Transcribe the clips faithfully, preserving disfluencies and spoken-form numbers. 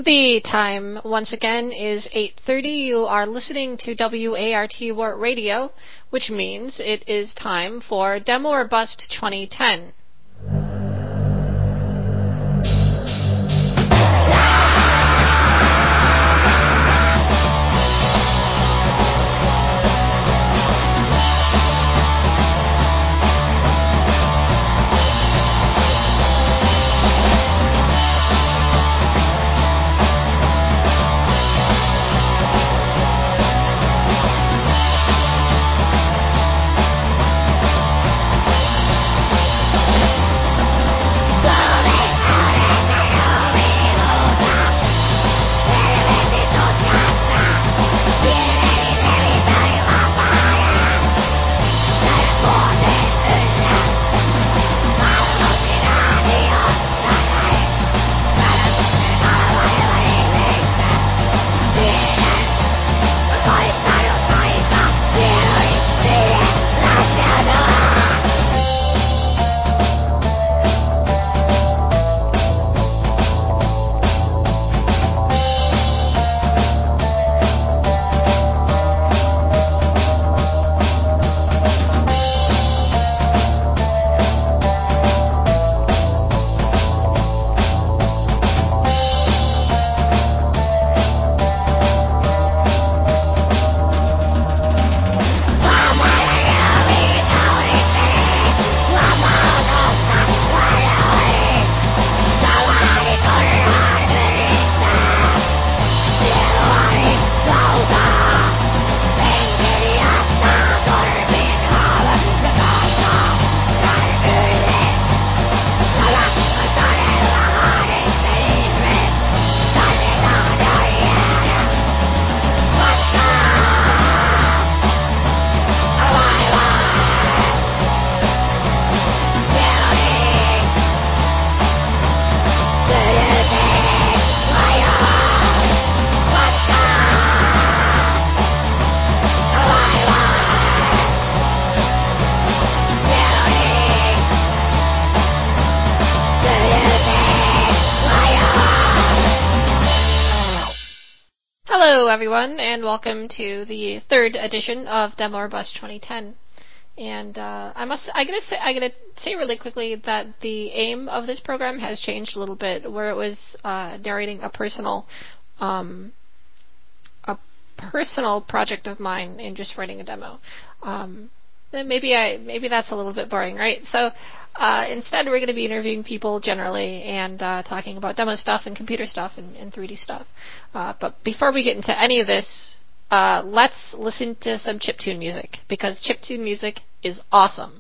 The time, once again, is eight thirty. You are listening to W A R T Wart Radio, which means it is time for Demo or Bust twenty ten. Hello, everyone, and welcome to the third edition of Demo or Bust twenty ten. And uh, I must, I gotta say, I gotta say really quickly that the aim of this program has changed a little bit, where it was uh, narrating a personal, um, a personal project of mine in just writing a demo. Um, then maybe I, maybe that's a little bit boring, right? So. Uh, instead, we're going to be interviewing people generally and uh, talking about demo stuff and computer stuff and, and three D stuff. Uh, but before we get into any of this, uh, let's listen to some chiptune music, because chiptune music is awesome.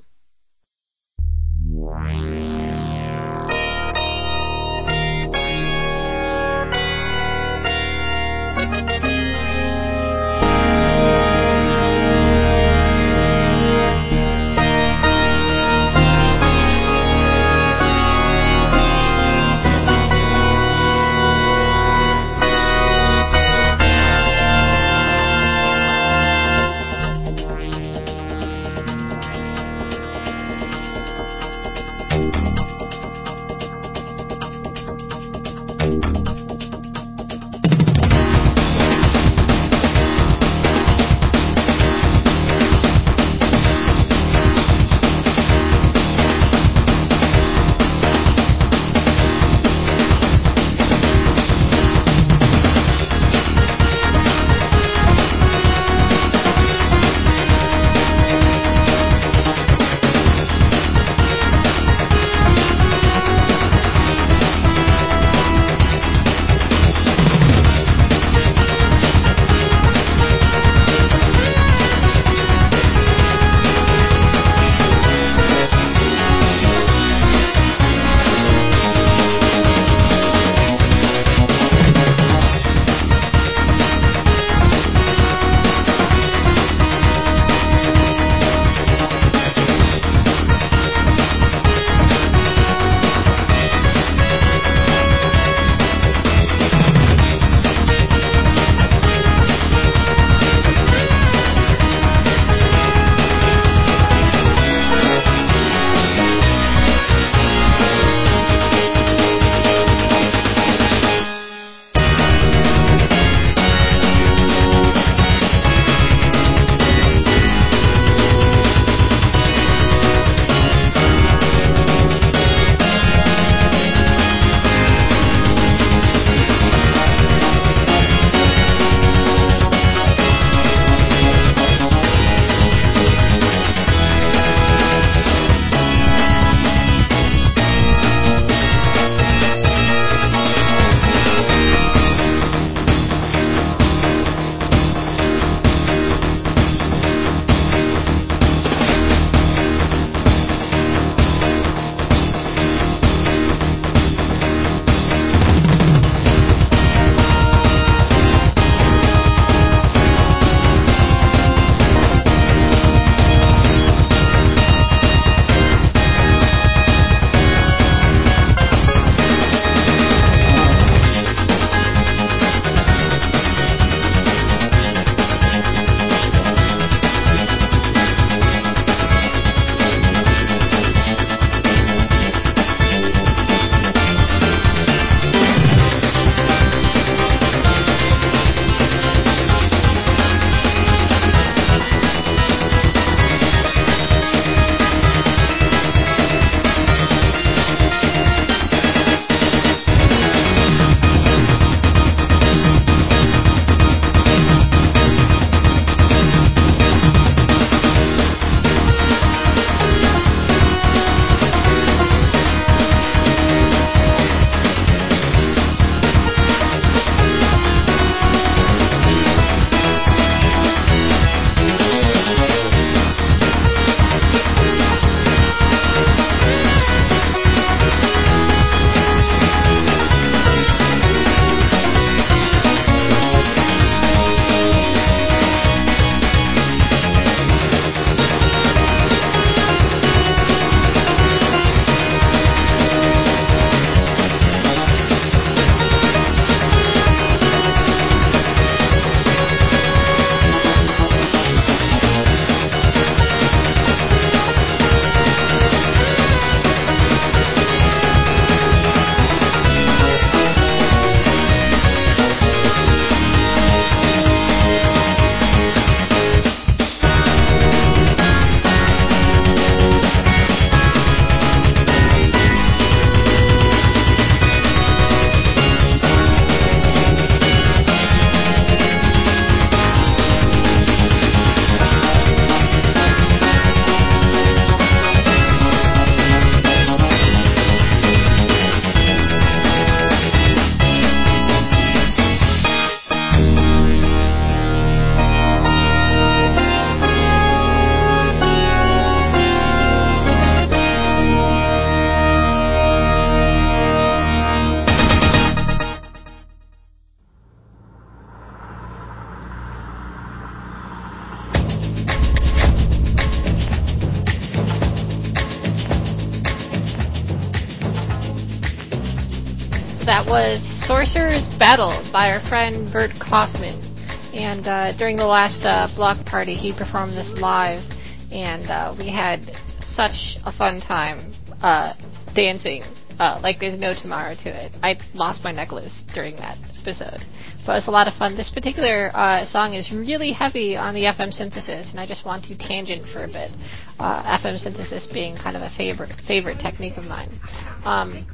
That was Sorcerer's Battle by our friend Bert Kaufman. And uh, during the last uh, block party, he performed this live, and uh, we had such a fun time uh, dancing. Uh, like there's no tomorrow to it. I lost my necklace during that episode. But it was a lot of fun. This particular uh, song is really heavy on the F M synthesis, and I just want to tangent for a bit. Uh, F M synthesis being kind of a favorite favorite technique of mine. Um,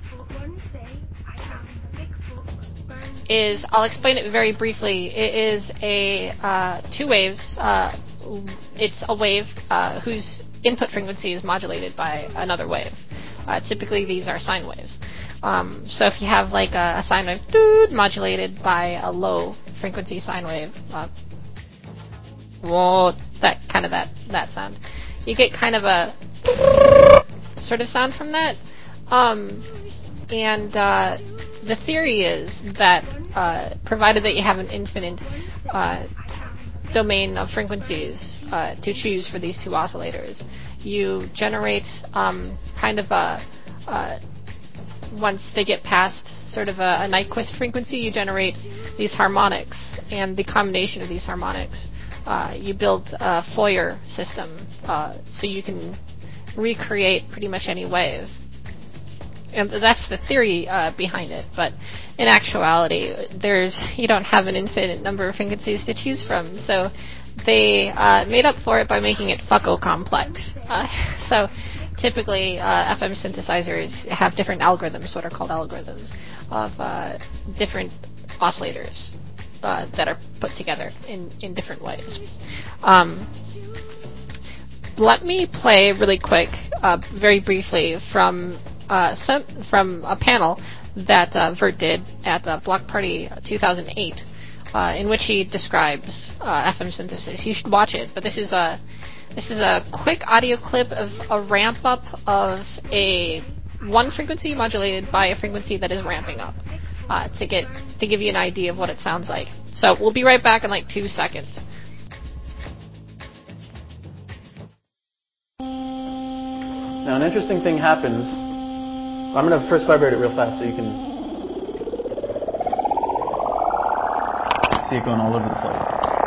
is I'll explain it very briefly. It is a uh, two waves. Uh, it's a wave uh, whose input frequency is modulated by another wave. Uh, typically, these are sine waves. Um, so if you have like a, a sine wave doot, modulated by a low frequency sine wave, uh, whoa, that kind of that that sound, you get kind of a sort of sound from that. Um, and uh, the theory is that uh, provided that you have an infinite uh, domain of frequencies uh, to choose for these two oscillators, you generate um, kind of a, uh, once they get past sort of a, a Nyquist frequency, you generate these harmonics, and the combination of these harmonics, uh, you build a Fourier system, uh, so you can recreate pretty much any wave. And that's the theory uh, behind it, but in actuality, there's you don't have an infinite number of frequencies to choose from, so they uh, made up for it by making it fucko complex. Uh, so typically, uh, F M synthesizers have different algorithms, what are called algorithms, of uh, different oscillators uh, that are put together in, in different ways. Um, let me play really quick, uh, very briefly, from uh, some, from a panel that uh, Vert did at uh, Block Party two thousand eight, uh, in which he describes uh, F M synthesis. You should watch it, but this is a this is a quick audio clip of a ramp up of a one frequency modulated by a frequency that is ramping up uh, to get to give you an idea of what it sounds like. So we'll be right back in like two seconds. Now an interesting thing happens. I'm going to first vibrate it real fast so you can see it going all over the place.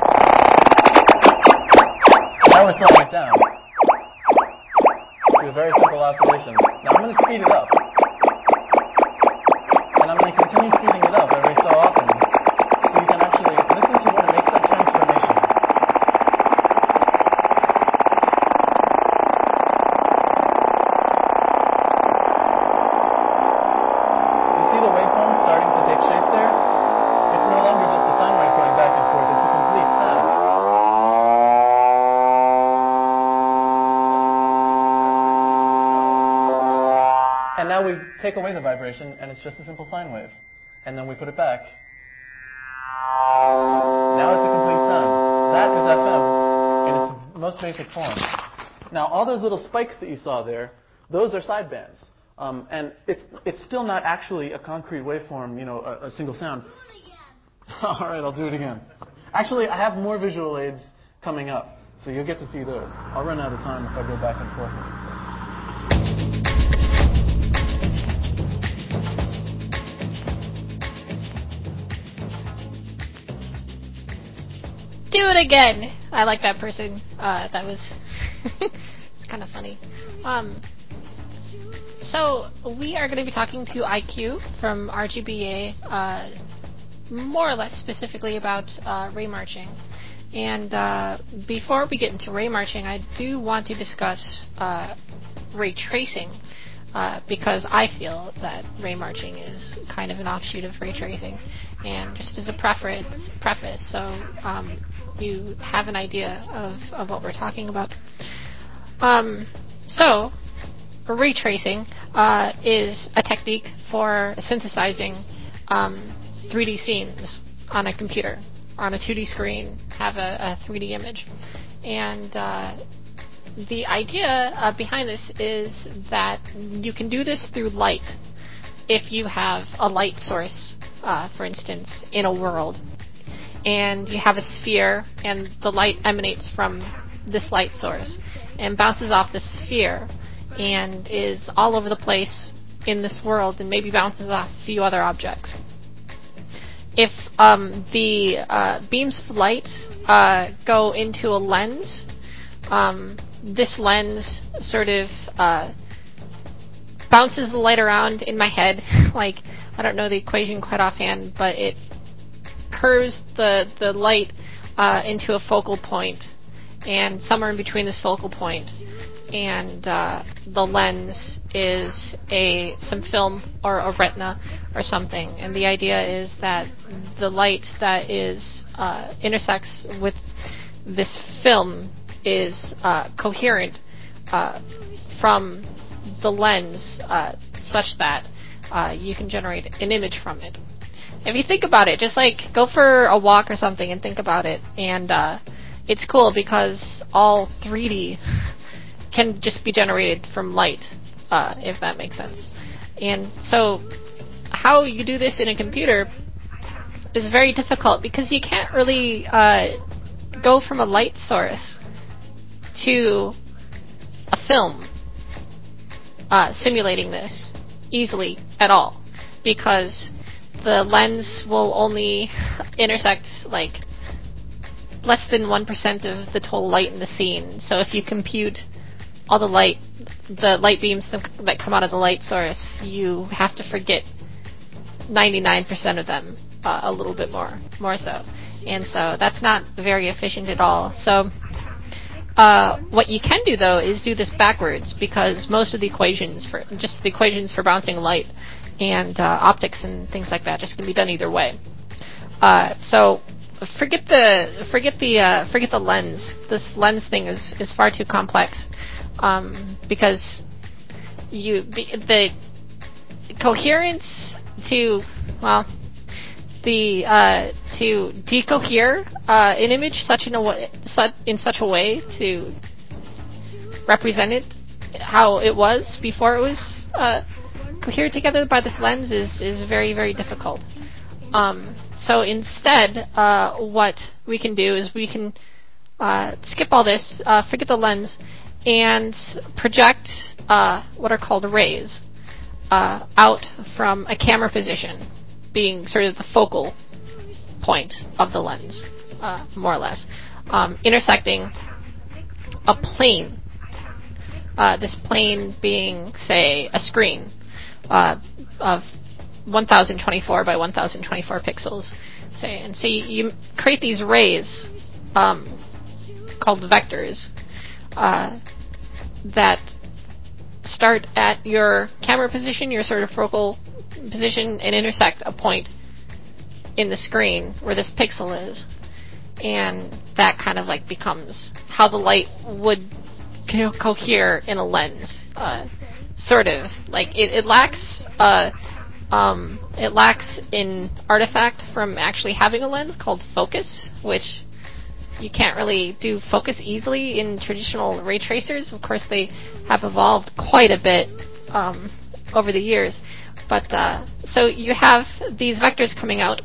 Now we're slowing it down to a very simple oscillation. Now I'm going to speed it up. And I'm going to continue speeding it up every so often so you can actually listen to when it makes that transformation. And now we take away the vibration, and it's just a simple sine wave. And then we put it back. Now it's a complete sound. That is F M in its most basic form. Now, all those little spikes that you saw there, those are sidebands. Um, and it's it's still not actually a concrete waveform, you know, a, a single sound. All right, I'll do it again. Actually, I have more visual aids coming up, so you'll get to see those. I'll run out of time if I go back and forth with this stuff. Do it again. I like that person. Uh, that was it's kind of funny. Um, so we are going to be talking to I Q from R G B A, uh, more or less specifically about uh, ray marching. And uh, before we get into ray marching, I do want to discuss uh, ray tracing, uh, because I feel that ray marching is kind of an offshoot of ray tracing. And just as a preface, preface so um, you have an idea of, of what we're talking about. Um, so, ray tracing uh, is a technique for synthesizing um, three D scenes on a computer, on a two D screen, have a, a three D image. And uh, the idea uh, behind this is that you can do this through light if you have a light source, uh, for instance, in a world. And you have a sphere, and the light emanates from this light source and bounces off the sphere and is all over the place in this world and maybe bounces off a few other objects. If um, the uh, beams of light uh, go into a lens, um, this lens sort of uh, bounces the light around in my head. Like, I don't know the equation quite offhand, but it curves the, the light uh, into a focal point, and somewhere in between this focal point and uh, the lens is a some film or a retina or something. And the idea is that the light that is uh, intersects with this film is uh, coherent uh, from the lens uh, such that uh, you can generate an image from it. If you think about it, just like go for a walk or something and think about it, and uh, it's cool because all three D can just be generated from light, uh, if that makes sense. And so how you do this in a computer is very difficult because you can't really uh, go from a light source to a film uh, simulating this easily at all, because the lens will only intersect like less than one percent of the total light in the scene. So if you compute all the light, the light beams that come out of the light source, you have to forget ninety-nine percent of them, uh, a little bit more, more so. And so that's not very efficient at all. So uh, what you can do, though, is do this backwards, because most of the equations for just the equations for bouncing light and uh, optics and things like that just can be done either way. Uh, so forget the forget the uh, forget the lens. This lens thing is, is far too complex, um, because you the coherence to well the uh, to decohere uh, an image such in a way, such, in such a way to represent it how it was before it was uh, cohered together by this lens is, is very, very difficult. Um, so instead, uh, what we can do is we can uh, skip all this, uh, forget the lens, and project uh, what are called rays uh, out from a camera position, being sort of the focal point of the lens, uh, more or less, um, intersecting a plane. Uh, this plane being, say, a screen uh, of one thousand twenty-four by one thousand twenty-four pixels, say, and so you, you create these rays um, called vectors uh, that start at your camera position, your sort of focal position, and intersect a point in the screen where this pixel is, and that kind of like becomes how the light would co- cohere in a lens, uh, sort of like it, it lacks uh, um, it lacks an artifact from actually having a lens called focus, which you can't really do focus easily in traditional ray tracers. Of course, they have evolved quite a bit um, over the years. But uh, so you have these vectors coming out,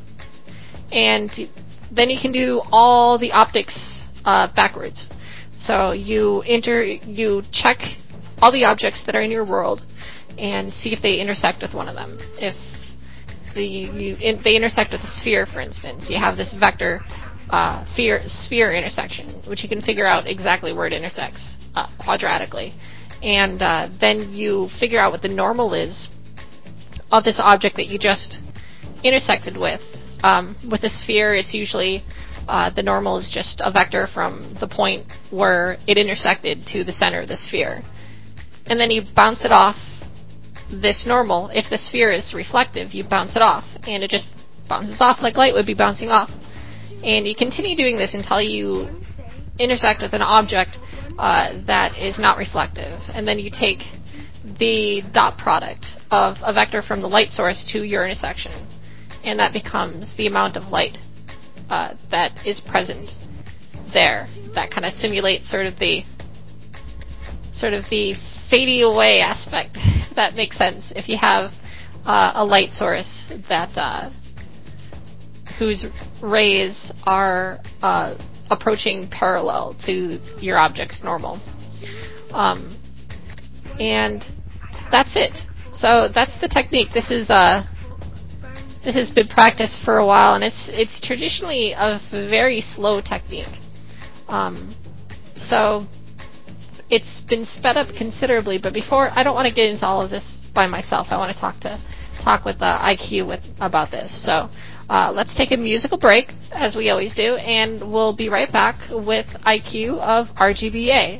and then you can do all the optics uh, backwards. So you enter, you check all the objects that are in your world, and see if they intersect with one of them. If the you, in, they intersect with a sphere, for instance, you have this vector uh, sphere, sphere intersection, which you can figure out exactly where it intersects uh, quadratically, and uh, then you figure out what the normal is of this object that you just intersected with. Um, with a sphere, it's usually uh, the normal is just a vector from the point where it intersected to the center of the sphere. And then you bounce it off this normal. If the sphere is reflective, you bounce it off, and it just bounces off like light would be bouncing off. And you continue doing this until you intersect with an object uh, that is not reflective. And then you take the dot product of a vector from the light source to your intersection, and that becomes the amount of light uh, that is present there. That kind of simulates sort of the sort of the fading away aspect, if that makes sense. If you have uh, a light source that uh, whose rays are uh, approaching parallel to your object's normal. Um, and that's it. So that's the technique. This is uh, this has been practiced for a while, and it's it's traditionally a very slow technique. Um, so it's been sped up considerably. But before, I don't want to get into all of this by myself. I want to talk to talk with uh, I Q with about this. So uh, let's take a musical break, as we always do, and we'll be right back with I Q of R G B A.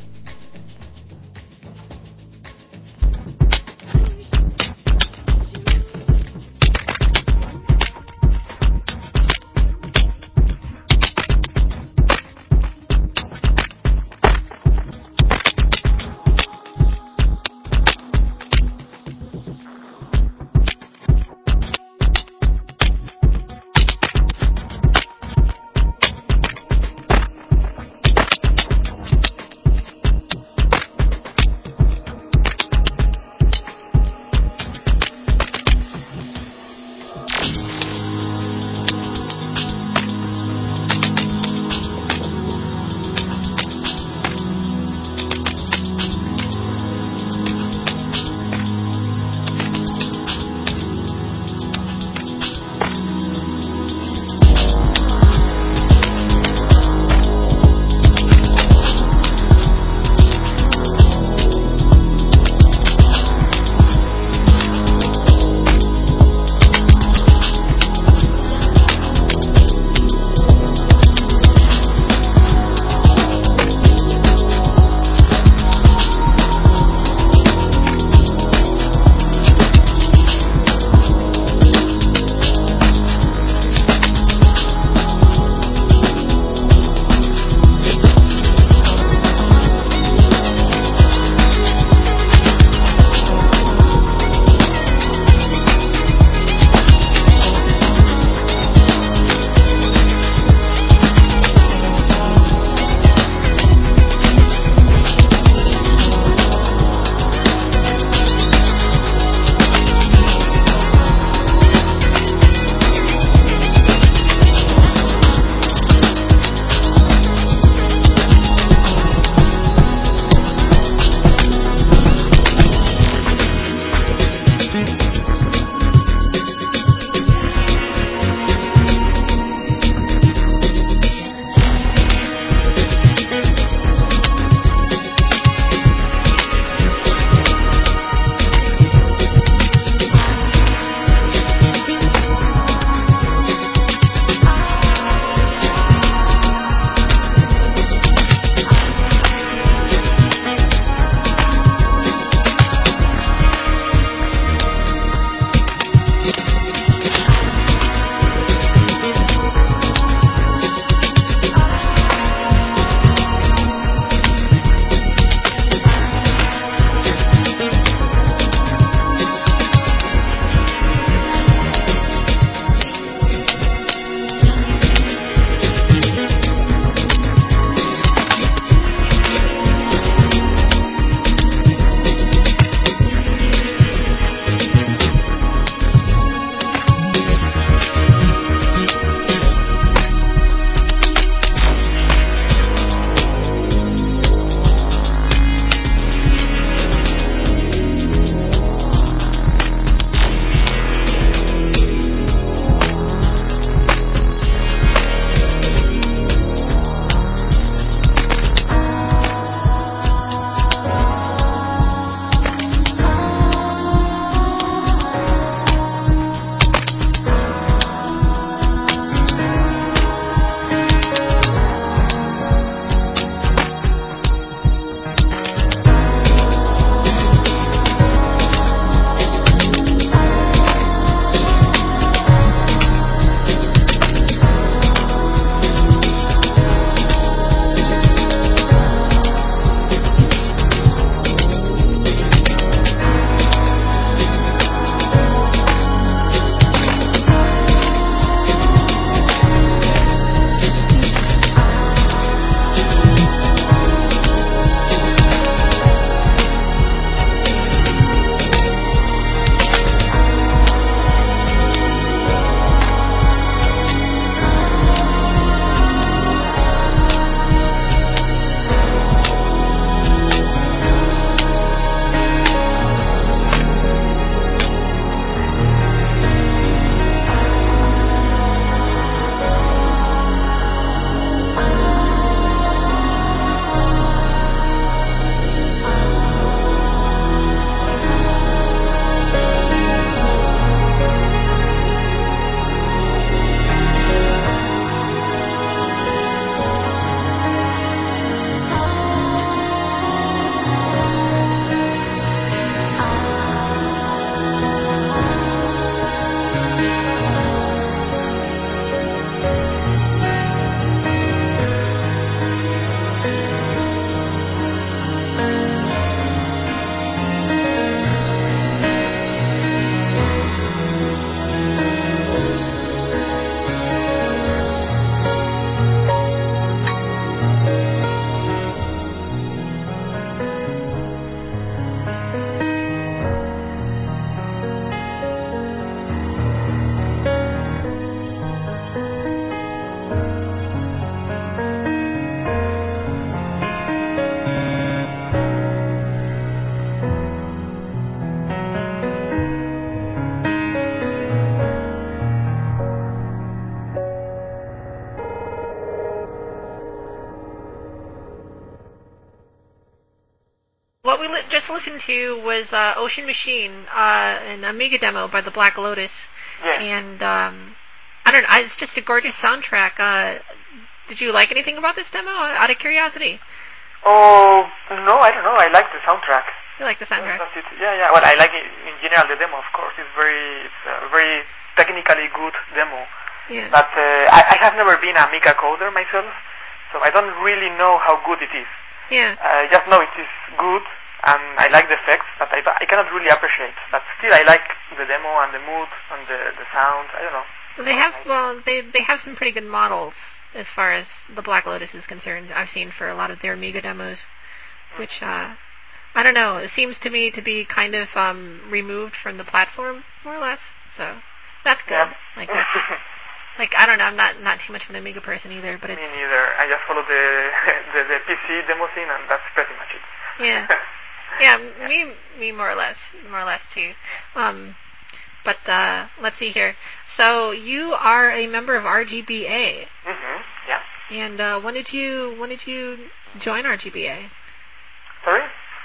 just listened to was uh, Ocean Machine, uh, an Amiga demo by the Black Lotus. Yes. And um, I don't know, it's just a gorgeous soundtrack. Uh, did you like anything about this demo, out of curiosity? Oh, no, I don't know. I like the soundtrack. You like the soundtrack? That's it. Yeah, yeah. Well, I like it in general, the demo, of course. It's very, it's a very technically good demo. Yeah. But uh, I, I have never been a Amiga coder myself, so I don't really know how good it is. Yeah. I just know it is good, and I like the effects, but I, I cannot really appreciate. But still, I like the demo and the mood and the, the sound. I don't know. Well, they have well, they they have some pretty good models as far as the Black Lotus is concerned. I've seen for a lot of their Amiga demos, which uh, I don't know. It seems to me to be kind of um, removed from the platform, more or less. So that's good. Yeah. Like that's. Like, I don't know, I'm not, not too much of an Amiga person either, but it's... Me neither. I just follow the, the, the P C demo scene, and that's pretty much it. Yeah. Yeah, me me more or less. More or less, too. Um, but, uh, let's see here. So, you are a member of R G B A. Mm-hmm, yeah. And, uh, when did you, when did you join R G B A? Sorry?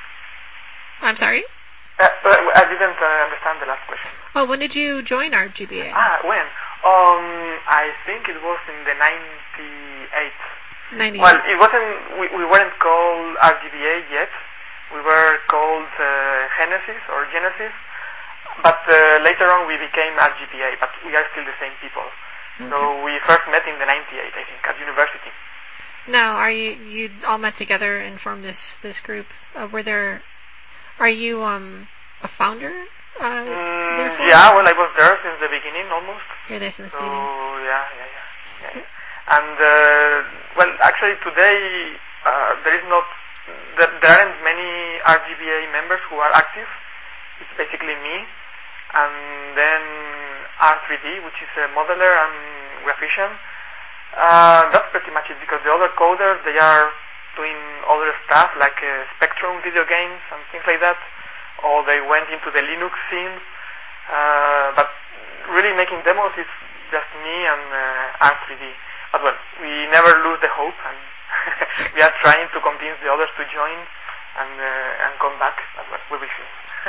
I'm sorry? Uh, I didn't uh, understand the last question. Oh, when did you join R G B A? Ah, when? Um, I think it was in the ninety-eight. ninety-eight. Well, it wasn't. We, we weren't called R G B A yet. We were called uh, Genesis or Genesis. But uh, later on, we became R G B A. But we are still the same people. Okay. So we first met in the ninety-eight, I think, at university. Now, are you you all met together and formed this this group? Uh, were there? Are you um a founder? Uh, mm, yeah, well, I was there since the beginning, almost. You're there since the so, beginning. yeah, yeah, yeah, yeah, yeah. And uh, well, actually, today uh, there is not, there, there aren't many R G B A members who are active. It's basically me, and then R three D, which is a modeler and graphician. Uh, that's pretty much it, because the other coders, they are doing other stuff like uh, Spectrum video games and things like that, or they went into the Linux scene. Uh, but really making demos is just me and uh, R three D. But well, we never lose the hope, and we are trying to convince the others to join and uh, and come back. But well, we will see.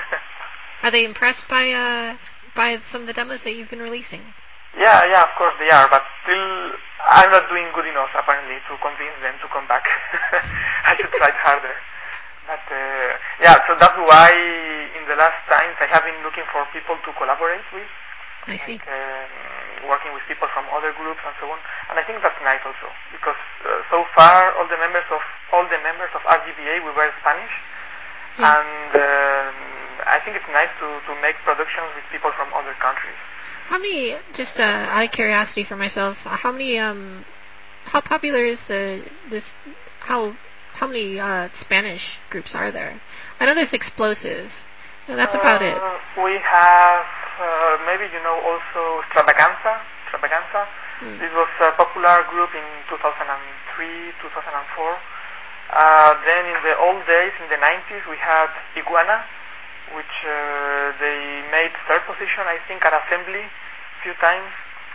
Are they impressed by uh, by some of the demos that you've been releasing? Yeah, yeah, of course they are, but still, I'm not doing good enough, apparently, to convince them to come back. I should try harder. But, uh, yeah, so that's why in the last times I have been looking for people to collaborate with. I see. Like, um, working with people from other groups and so on. And I think that's nice also, because uh, so far all the members of all the members of R G B A, we were Spanish. Yeah. And um, I think it's nice to, to make productions with people from other countries. How many, just uh, out of curiosity for myself, uh, how many, um, how popular is the, this, how, how many uh, Spanish groups are there? I know there's Explosive, and that's uh, about it. We have, uh, maybe you know also Extravaganza, Extravaganza. Mm. This was a popular group in two thousand three, two thousand four. Uh, then in the old days, in the nineties, we had Iguana, which uh, they made third position, I think, at Assembly a few times.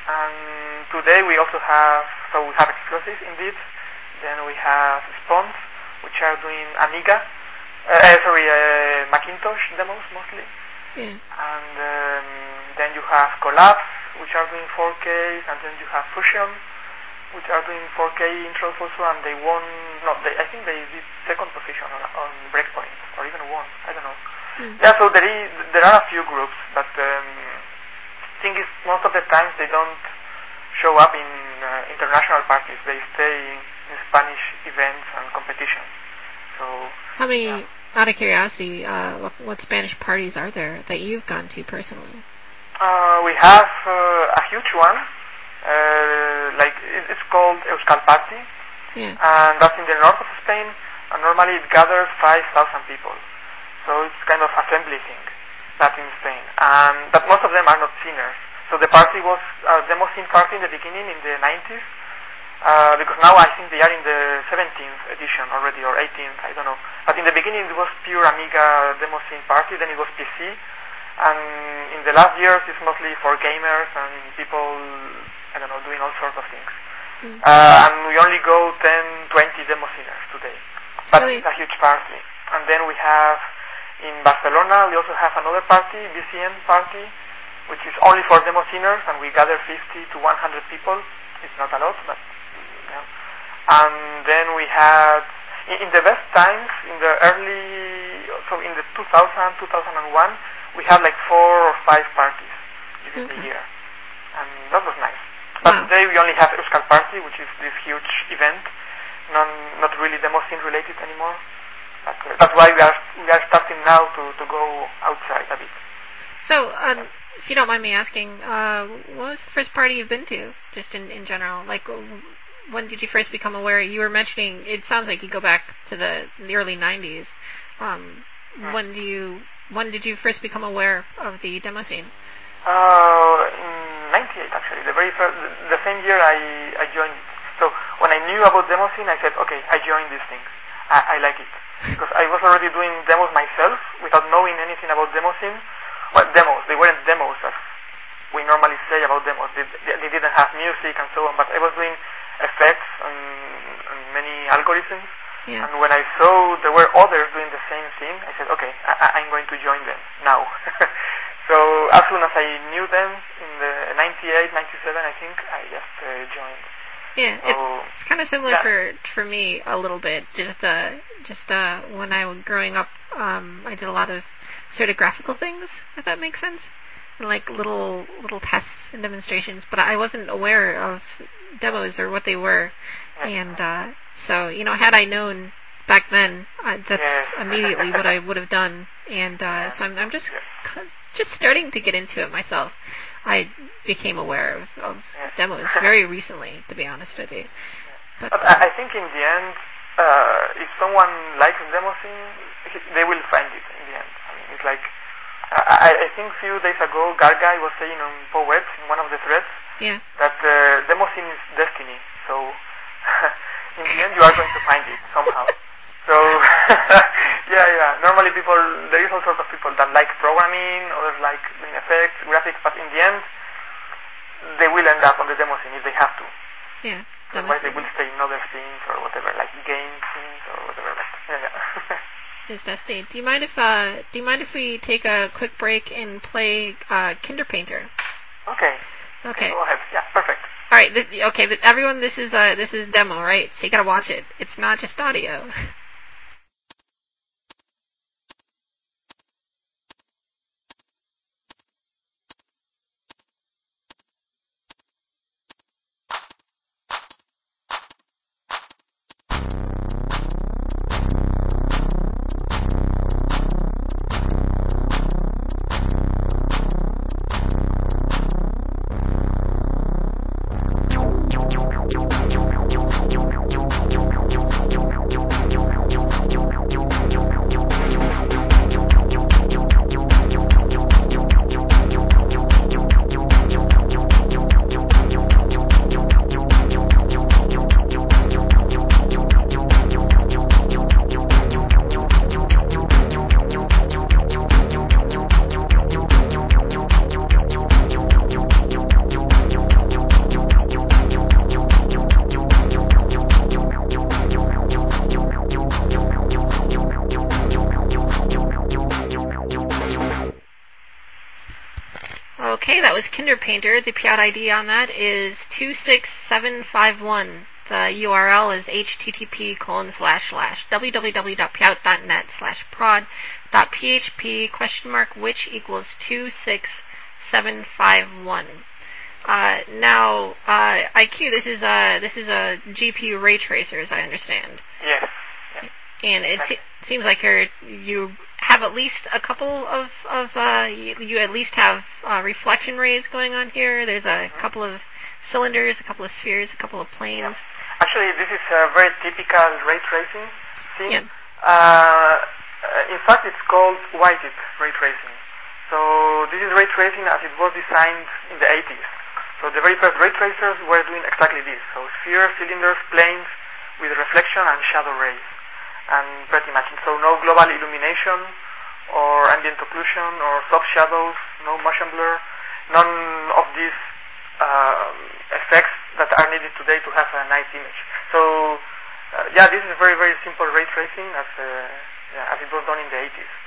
And today we also have, so we have Explosive indeed. Then we have Spons, which are doing Amiga, uh, sorry, uh, Macintosh demos mostly. Yeah. And um, then you have Collapse, which are doing four K, and then you have Fusion, which are doing four K intros also, and they won, no, they, I think they did second position on, on Breakpoint, or even won, I don't know. Mm. Yeah, so there is, there are a few groups, but um, thing is, most of the times they don't show up in uh, international parties. They stay in Spanish events and competitions. So how many, yeah. out of curiosity, uh, what, what Spanish parties are there that you've gone to personally? Uh, we have uh, a huge one, uh, like it's called Euskal Party, yeah. And that's in the north of Spain, and normally it gathers five thousand people. So it's kind of assembly thing, that in Spain. And but most of them are not sceners. So the party was a demo scene party in the beginning, in the nineties, uh, because now I think they are in the seventeenth edition already, or eighteenth, I don't know. But in the beginning it was pure Amiga demo scene party, then it was P C, and in the last years it's mostly for gamers and people, I don't know, doing all sorts of things. Mm. Uh, and we only go ten, twenty demo sceners today. But really? It's a huge party. And then we have In Barcelona, we also have another party, B C N party, which is only for demo sceners, and we gather fifty to one hundred people. It's not a lot, but yeah. And then we had, in, in the best times, in the early, so in the two thousand, two thousand one, we had like four or five parties during okay. the year, and that was nice. But wow. Today we only have Euskal Party, which is this huge event, non, not really demo scene related anymore. But, uh, that's why we are we are starting now to, to go outside a bit. So, um, if you don't mind me asking, uh, what was the first party you've been to, just in, in general? Like, when did you first become aware? You were mentioning, it sounds like you go back to the, the early nineties. Um, hmm. When do you, when did you first become aware of the demo scene? Uh, in ninety-eight, actually. The very first, the, the same year I, I joined. So, when I knew about demo scene, I said, okay, I joined this thing. I, I like it. Because I was already doing demos myself without knowing anything about demo scene. Well, demos, they weren't demos as we normally say about demos. They, they didn't have music and so on, but I was doing effects and, and many algorithms. Yeah. And when I saw there were others doing the same thing, I said, okay, I, I'm going to join them now. So as soon as I knew them in the ninety-eight, ninety-seven, I think, I just uh, joined. Yeah, so, it's, it's kind of similar yeah. for for me a little bit. Just uh, just uh, when I was growing up, um, I did a lot of sort of graphical things, if that makes sense, and like little little tests and demonstrations. But I wasn't aware of demos or what they were, and uh, so you know, had I known back then, uh, that's yeah. immediately what I would have done. And uh, so I'm, I'm just just starting to get into it myself. I became aware of, of yes. demos very recently, to be honest with you. But, but uh, I think in the end, uh, if someone likes demo scene, they will find it in the end. I mean, it's like, I, I think a few days ago, Garguy was saying on PoWebs, in one of the threads, yeah. that uh, demo scene is destiny. So, in the end, you are going to find it somehow. So, yeah, yeah. Normally people, there is all sorts of people that like programming, others like doing effects, graphics, but in the end, they will end up on the demo scene if they have to. Yeah. Otherwise they will stay in other scenes or whatever, like game scenes or whatever. But, yeah, yeah. Is Destiny. Do you mind if uh, do you mind if we take a quick break and play uh, Kinderpainter? Okay. Okay. Go ahead. Yeah, perfect. All right. Th- okay, th- everyone, this is uh, this is demo, right? So you gotta watch it. It's not just audio. Okay, that was Kinderpainter. The P I D I D on that is two six seven five one. The U R L is http colon slash slash www.pyout.net slash prod dot php question mark which equals two six seven five one. Uh, now, uh, I Q, this is a this is a G P U ray tracer, as I understand. Yes. yes. And it se- seems like you're, you have at least a couple of, of uh, you, you at least have uh, reflection rays going on here. There's a mm-hmm. couple of cylinders, a couple of spheres, a couple of planes. Yeah. Actually, this is a very typical ray tracing scene. Yeah. Uh, in fact, it's called whited ray tracing. So this is ray tracing as it was designed in the eighties. So the very first ray tracers were doing exactly this. So spheres, cylinders, planes with reflection and shadow rays. And pretty much, so no global illumination or ambient occlusion or soft shadows, no motion blur, none of these uh, effects that are needed today to have a nice image. So uh, yeah, this is very, very simple ray tracing as, uh, yeah, as it was done in the eighties.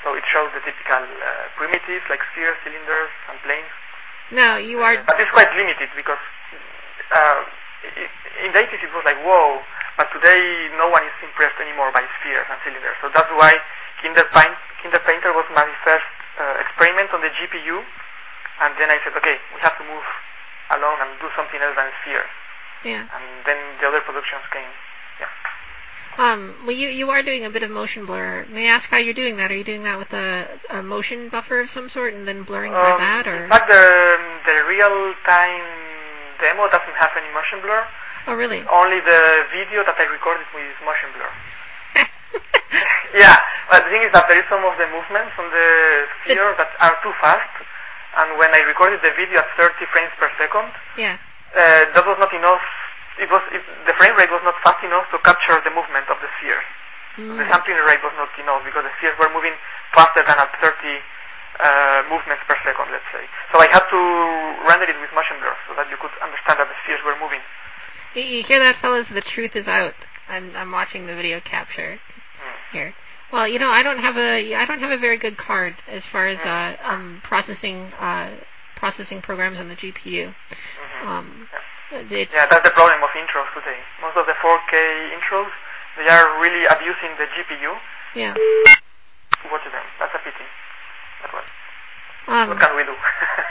So it shows the typical uh, primitives like spheres, cylinders, and planes. No, you are. Uh, but it's quite limited because uh, it, in the eighties it was like, whoa, but today no one is impressed anymore by spheres and cylinders. So that's why Kinder, Paint, Kinder Painter was my first uh, experiment on the G P U. And then I said, okay, we have to move along and do something else than spheres. Yeah. And then the other productions came. Yeah. Um, well, you, you are doing a bit of motion blur. May I ask how you're doing that? Are you doing that with a, a motion buffer of some sort and then blurring um, by that? Or? In fact, the, the real-time demo doesn't have any motion blur. Oh, really? Only the video that I recorded with motion blur. Yeah, but the thing is that there is some of the movements on the sphere that are too fast, and when I recorded the video at thirty frames per second, yeah, uh, that was not enough. It was it, the frame rate was not fast enough to capture the movement of the spheres. Mm. The sampling rate was not enough because the spheres were moving faster than at thirty uh, movements per second, let's say. So I had to render it with motion blur so that you could understand that the spheres were moving. You hear that, fellas? The truth is out. I'm I'm watching the video capture mm. here. Well, you know, I don't have a I don't have a very good card as far as mm. uh, um, processing uh, processing programs on the G P U. Mm-hmm. Um, yeah. It's yeah, that's the problem of intros today. Most of the four K intros, they are really abusing the G P U. Yeah. Watch them. That's a pity. But what? Um, what can we do?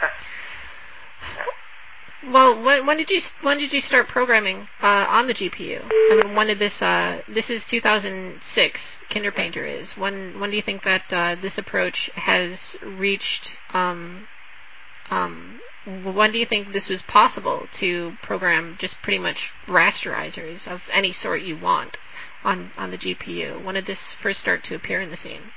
yeah. Well, when, when did you when did you start programming uh, on the G P U? I mean, when did this? Uh, this is two thousand six. Kinder Painter is. When when do you think that uh, this approach has reached? Um, um, When do you think this was possible to program just pretty much rasterizers of any sort you want on, on the G P U? When did this first start to appear in the scene?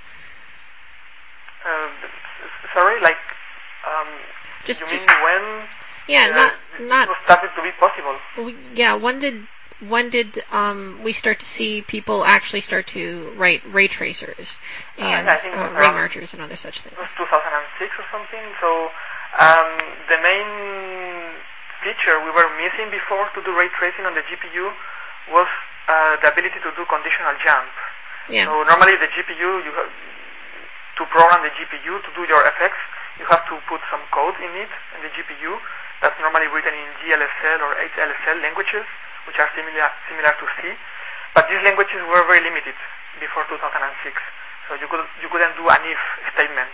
Uh, sorry, like, um, just, you just, mean when? Yeah, uh, not it not. was started to be possible. We, yeah, when did when did um, we start to see people actually start to write ray tracers and uh, yeah, uh, ray marchers and other such things? It was two thousand six or something. So um, the main feature we were missing before to do ray tracing on the G P U was uh, the ability to do conditional jump. Yeah. So normally the G P U, you have, to program the G P U to do your effects, you have to put some code in it in the G P U that's normally written in G L S L or H L S L languages, which are similar similar to C, but these languages were very limited before two thousand six. So you could you couldn't do an if statement,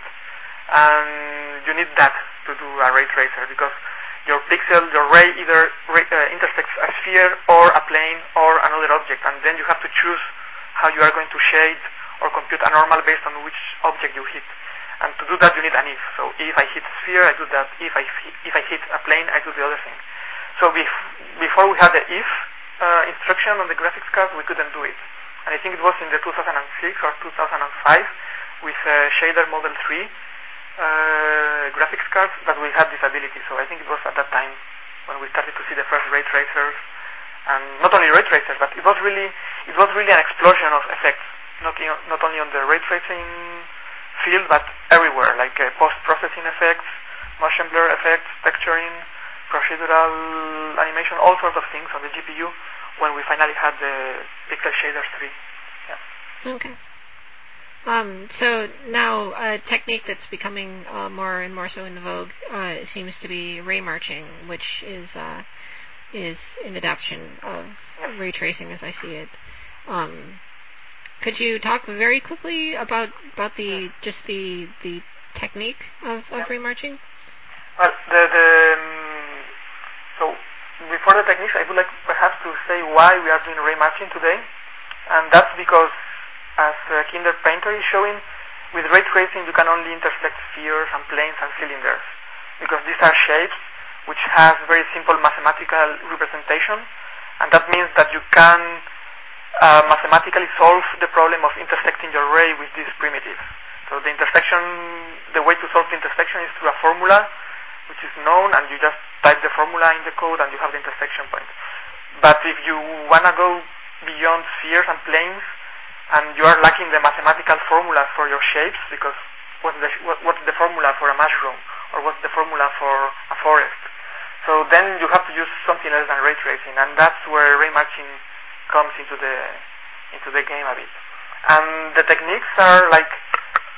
and you need that to do a ray tracer because your pixel, your ray either ray, uh, intersects a sphere or a plane or another object, and then you have to choose how you are going to shade or compute a normal based on which object you hit. And to do that, you need an if. So if I hit a sphere, I do that. If I if I hit a plane, I do the other thing. So bef- before we had the if uh, instruction on the graphics card, we couldn't do it. And I think it was in the two thousand six or two thousand five with uh, Shader Model three uh, graphics cards that we had this ability. So I think it was at that time when we started to see the first ray tracers, and not only ray tracers, but it was really it was really an explosion of effects, not not only on the ray tracing field, but everywhere, like uh, post-processing effects, motion blur effects, texturing, procedural animation, all sorts of things on the G P U when we finally had the Pixel Shaders three. Yeah. Okay. Um, so now a technique that's becoming uh, more and more so in vogue uh, seems to be ray marching, which is uh, is an adaptation of yeah. ray tracing as I see it. Um, Could you talk very quickly about about the just the the technique of, of yeah. ray marching? Well, the, the um, so before the techniques, I would like perhaps to say why we are doing ray marching today, and that's because, as uh, Kinder Painter is showing, with ray tracing you can only intersect spheres and planes and cylinders, because these are shapes which have very simple mathematical representation, and that means that you can Uh, mathematically solve the problem of intersecting your ray with these primitives. So the intersection, the way to solve the intersection is through a formula which is known, and you just type the formula in the code and you have the intersection point. But if you want to go beyond spheres and planes and you are lacking the mathematical formulas for your shapes, because what's the, what, what's the formula for a mushroom or what's the formula for a forest? So then you have to use something else than ray tracing, and that's where ray marching comes into the into the game a bit. And the techniques are like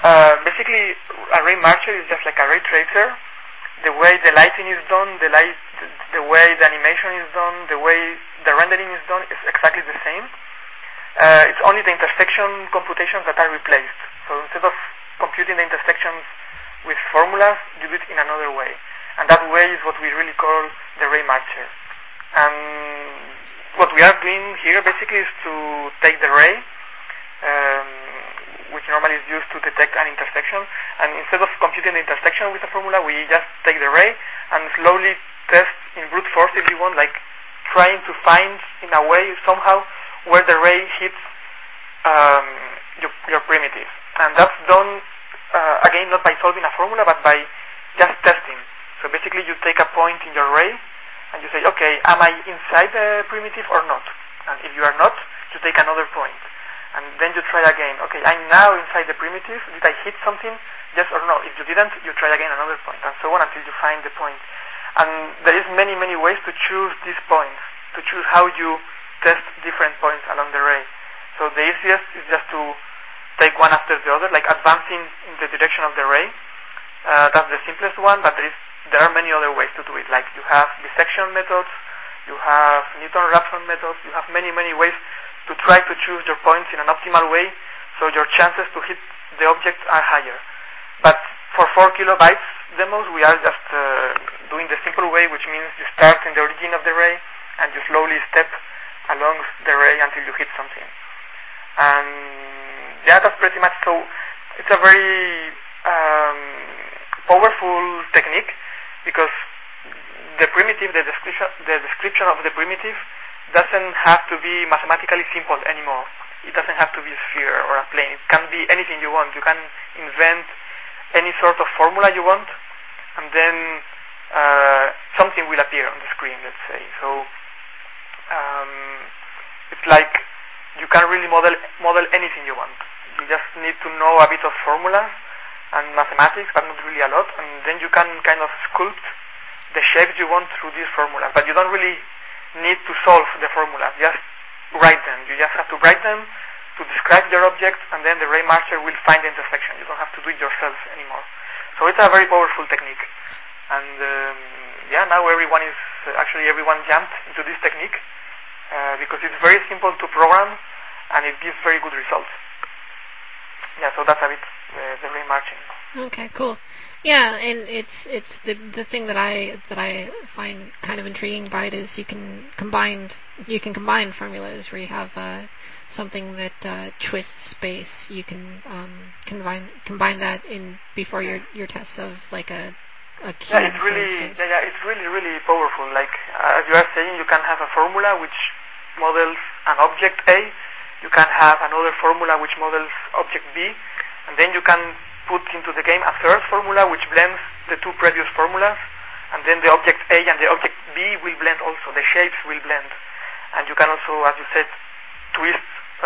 Uh, basically, a ray marcher is just like a ray tracer. The way the lighting is done, the light, the way the animation is done, the way the rendering is done is exactly the same. Uh, it's only the intersection computations that are replaced. So instead of computing the intersections with formulas, you do it in another way. And that way is what we really call the ray marcher. And what we are doing here basically is to take the ray, um, which normally is used to detect an intersection, and instead of computing the intersection with a formula, we just take the ray and slowly test in brute force, if you want, like trying to find in a way somehow where the ray hits um, your, your primitive. And that's done, uh, again, not by solving a formula, but by just testing. So basically you take a point in your ray and you say, okay, am I inside the primitive or not? And if you are not, you take another point. And then you try again. Okay, I'm now inside the primitive. Did I hit something? Yes or no? If you didn't, you try again another point, and so on until you find the point. And there is many, many ways to choose these points, to choose how you test different points along the ray. So the easiest is just to take one after the other, like advancing in the direction of the ray. Uh, that's the simplest one, but there is there are many other ways to do it. Like you have dissection methods, you have Newton-Raphson methods, you have many, many ways to try to choose your points in an optimal way, so your chances to hit the object are higher. But for four kilobytes demos, we are just uh, doing the simple way, which means you start in the origin of the ray, and you slowly step along the ray until you hit something. And yeah, that's pretty much so. It's a very um, powerful technique, because the primitive, the description, the description of the primitive doesn't have to be mathematically simple anymore. It doesn't have to be a sphere or a plane. It can be anything you want. You can invent any sort of formula you want, and then uh, something will appear on the screen, let's say. So um, it's like you can really model model anything you want. You just need to know a bit of formulas and mathematics, but not really a lot, and then you can kind of sculpt the shapes you want through these formulas. But you don't really need to solve the formulas, just write them. You just have to write them to describe their object, and then the ray marcher will find the intersection. You don't have to do it yourself anymore. So it's a very powerful technique. And um, yeah, now everyone is, uh, actually everyone jumped into this technique, uh, because it's very simple to program, and it gives very good results. Yeah, so that's a bit uh, the ray marching. Okay, cool. Yeah, and it's it's the the thing that I that I find kind of intriguing by it is you can combine you can combine formulas where you have uh, something that uh, twists space. You can um, combine combine that in before your your tests of like a a cube. Yeah, it's really yeah, yeah it's really really powerful. Like uh, as you are saying, you can have a formula which models an object A. You can have another formula which models object B, and then you can put into the game a third formula which blends the two previous formulas, and then the object A and the object B will blend also. The shapes will blend. And you can also, as you said, twist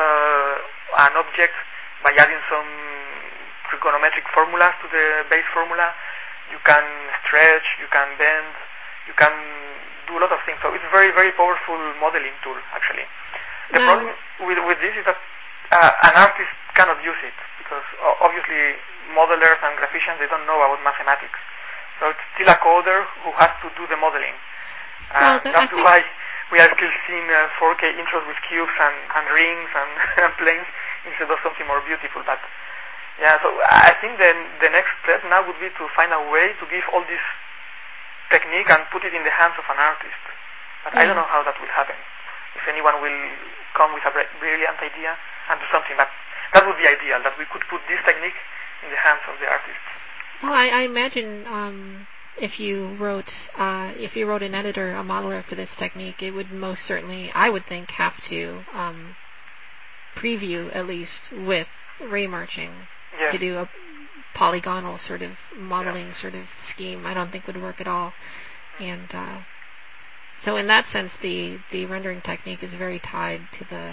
uh, an object by adding some trigonometric formulas to the base formula. You can stretch, you can bend, you can do a lot of things. So it's a very, very powerful modeling tool, actually. The no. problem with, with this is that uh, an artist cannot use it, because obviously modelers and graphicians, they don't know about mathematics. So it's still a coder who has to do the modeling. Uh, well, that's why we are still seeing uh, four K intros with cubes and, and rings and, and planes instead of something more beautiful. But yeah, so I think then the next step now would be to find a way to give all this technique and put it in the hands of an artist. But yeah. I don't know how that will happen. If anyone will come with a brilliant idea and do something, but that would be ideal, that we could put this technique in the hands of the artists. Well, I, I imagine um, if you wrote uh, if you wrote an editor, a modeler for this technique, it would most certainly, I would think, have to um, preview at least with ray marching yeah. to do a polygonal sort of modeling yeah. sort of scheme. I don't think would work at all. And uh, so, in that sense, the, the rendering technique is very tied to the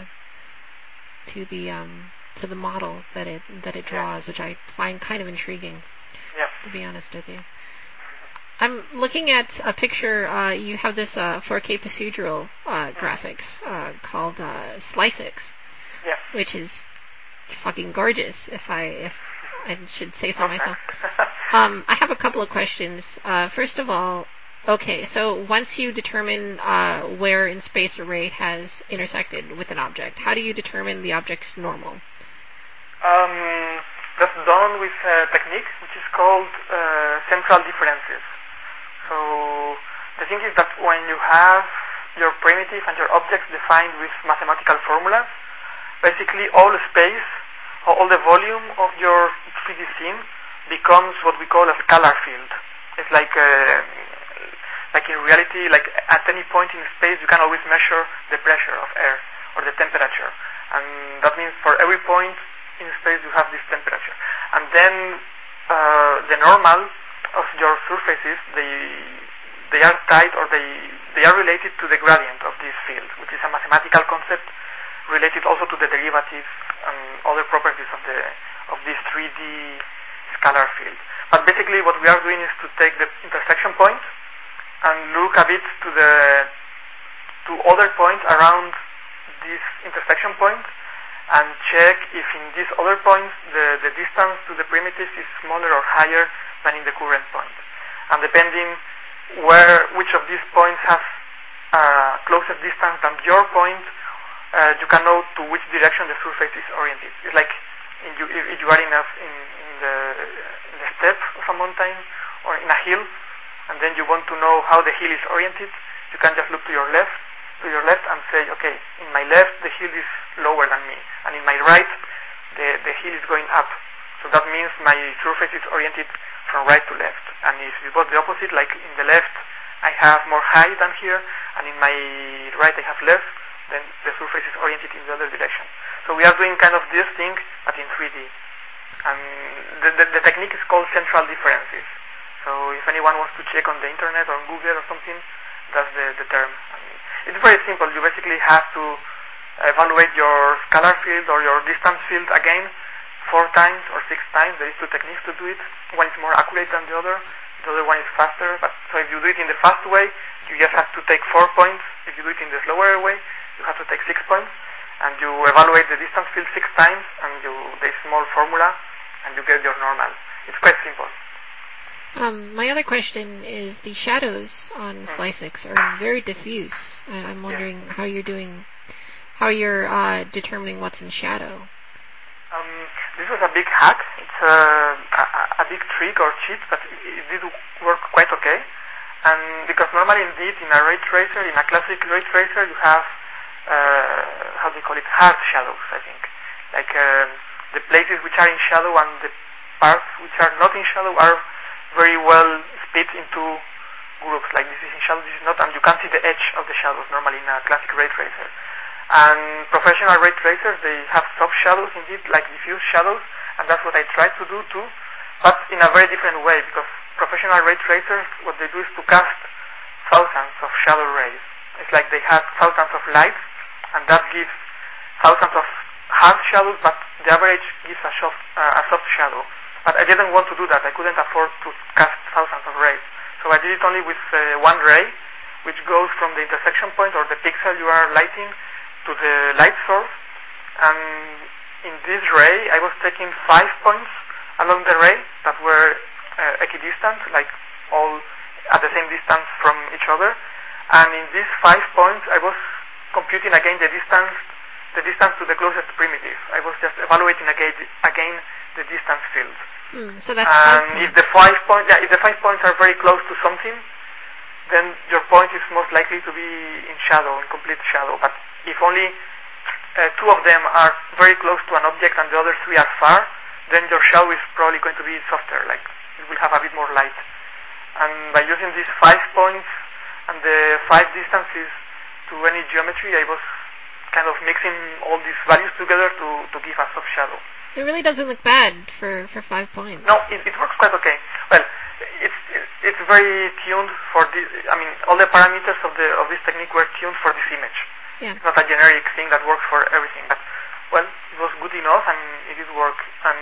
to the um, to the model that it that it draws, which I find kind of intriguing. Yeah. To be honest with you, I'm looking at a picture. Uh, you have this uh, four K procedural uh, graphics uh, called uh, SliceX, yeah. which is fucking gorgeous. If I if I should say so myself. um, I have a couple of questions. Uh, first of all, okay, so once you determine uh, where in space a ray has intersected with an object, how do you determine the object's normal? Um, that's done with a technique which is called uh, central differences. So the thing is that when you have your primitive and your objects defined with mathematical formulas, basically all space, or all the volume of your three D scene becomes what we call a scalar field. It's like uh, like in reality, like at any point in space, you can always measure the pressure of air or the temperature, and that means for every point in space you have this temperature. And then uh, the normal of your surfaces, they they are tied or they they are related to the gradient of this field, which is a mathematical concept related also to the derivatives and other properties of the of this three D scalar field. But basically, what we are doing is to take the intersection point and look a bit to the to other points around this intersection point and check if in these other points the, the distance to the primitives is smaller or higher than in the current point. And depending where which of these points has uh, closest distance than your point, uh, you can know to which direction the surface is oriented. It's like in you, if you are in, a, in, in, the, in the step of a mountain or in a hill, and then you want to know how the hill is oriented, you can just look to your left, to your left and say, okay, in my left the hill is lower than me, and in my right the, the hill is going up. So that means my surface is oriented from right to left. And if you go the opposite, like in the left I have more height than here, and in my right I have less, then the surface is oriented in the other direction. So we are doing kind of this thing, but in three D. And the, the, the technique is called central differences. So if anyone wants to check on the internet or on Google or something, that's the, the term. And it's very simple. You basically have to evaluate your scalar field or your distance field again four times or six times. There is two techniques to do it. One is more accurate than the other. The other one is faster. But so if you do it in the fast way, you just have to take four points. If you do it in the slower way, you have to take six points. And you evaluate the distance field six times, and you there's a small formula, and you get your normal. It's quite simple. Um, my other question is the shadows on mm. SliceX are very diffuse. I, I'm wondering yeah. how you're doing, how you're uh, determining what's in shadow. Um, this was a big hack. It's a, a, a big trick or cheat, but it, it did work quite okay. And because normally, indeed, in a ray tracer, in a classic ray tracer, you have uh, how do you call it, hard shadows, I think. Like uh, the places which are in shadow and the parts which are not in shadow are very well split into groups. Like this is in shadow, this is not, and you can see the edge of the shadows normally in a classic ray tracer. And professional ray tracers, they have soft shadows indeed, like diffuse shadows, and that's what I try to do too, but in a very different way, because professional ray tracers, what they do is to cast thousands of shadow rays. It's like they have thousands of lights, and that gives thousands of hard shadows, but the average gives a soft, uh, a soft shadow. But I didn't want to do that. I couldn't afford to cast thousands of rays. So I did it only with uh, one ray, which goes from the intersection point or the pixel you are lighting to the light source. And in this ray, I was taking five points along the ray that were uh, equidistant, like all at the same distance from each other. And in these five points, I was computing again the distance, the distance to the closest primitive. I was just evaluating again, again the distance field. Mm, so that's and if the five points, yeah, if the five points are very close to something, then your point is most likely to be in shadow, in complete shadow. But if only uh, two of them are very close to an object and the other three are far, then your shadow is probably going to be softer, like it will have a bit more light. And by using these five points and the five distances to any geometry, I was kind of mixing all these values together to, to give a soft shadow. It really doesn't look bad for, for five points. No, it, it works quite okay. Well, it's it's very tuned for this. I mean, all the parameters of the of this technique were tuned for this image. Yeah. It's not a generic thing that works for everything. But well, it was good enough and it did work. And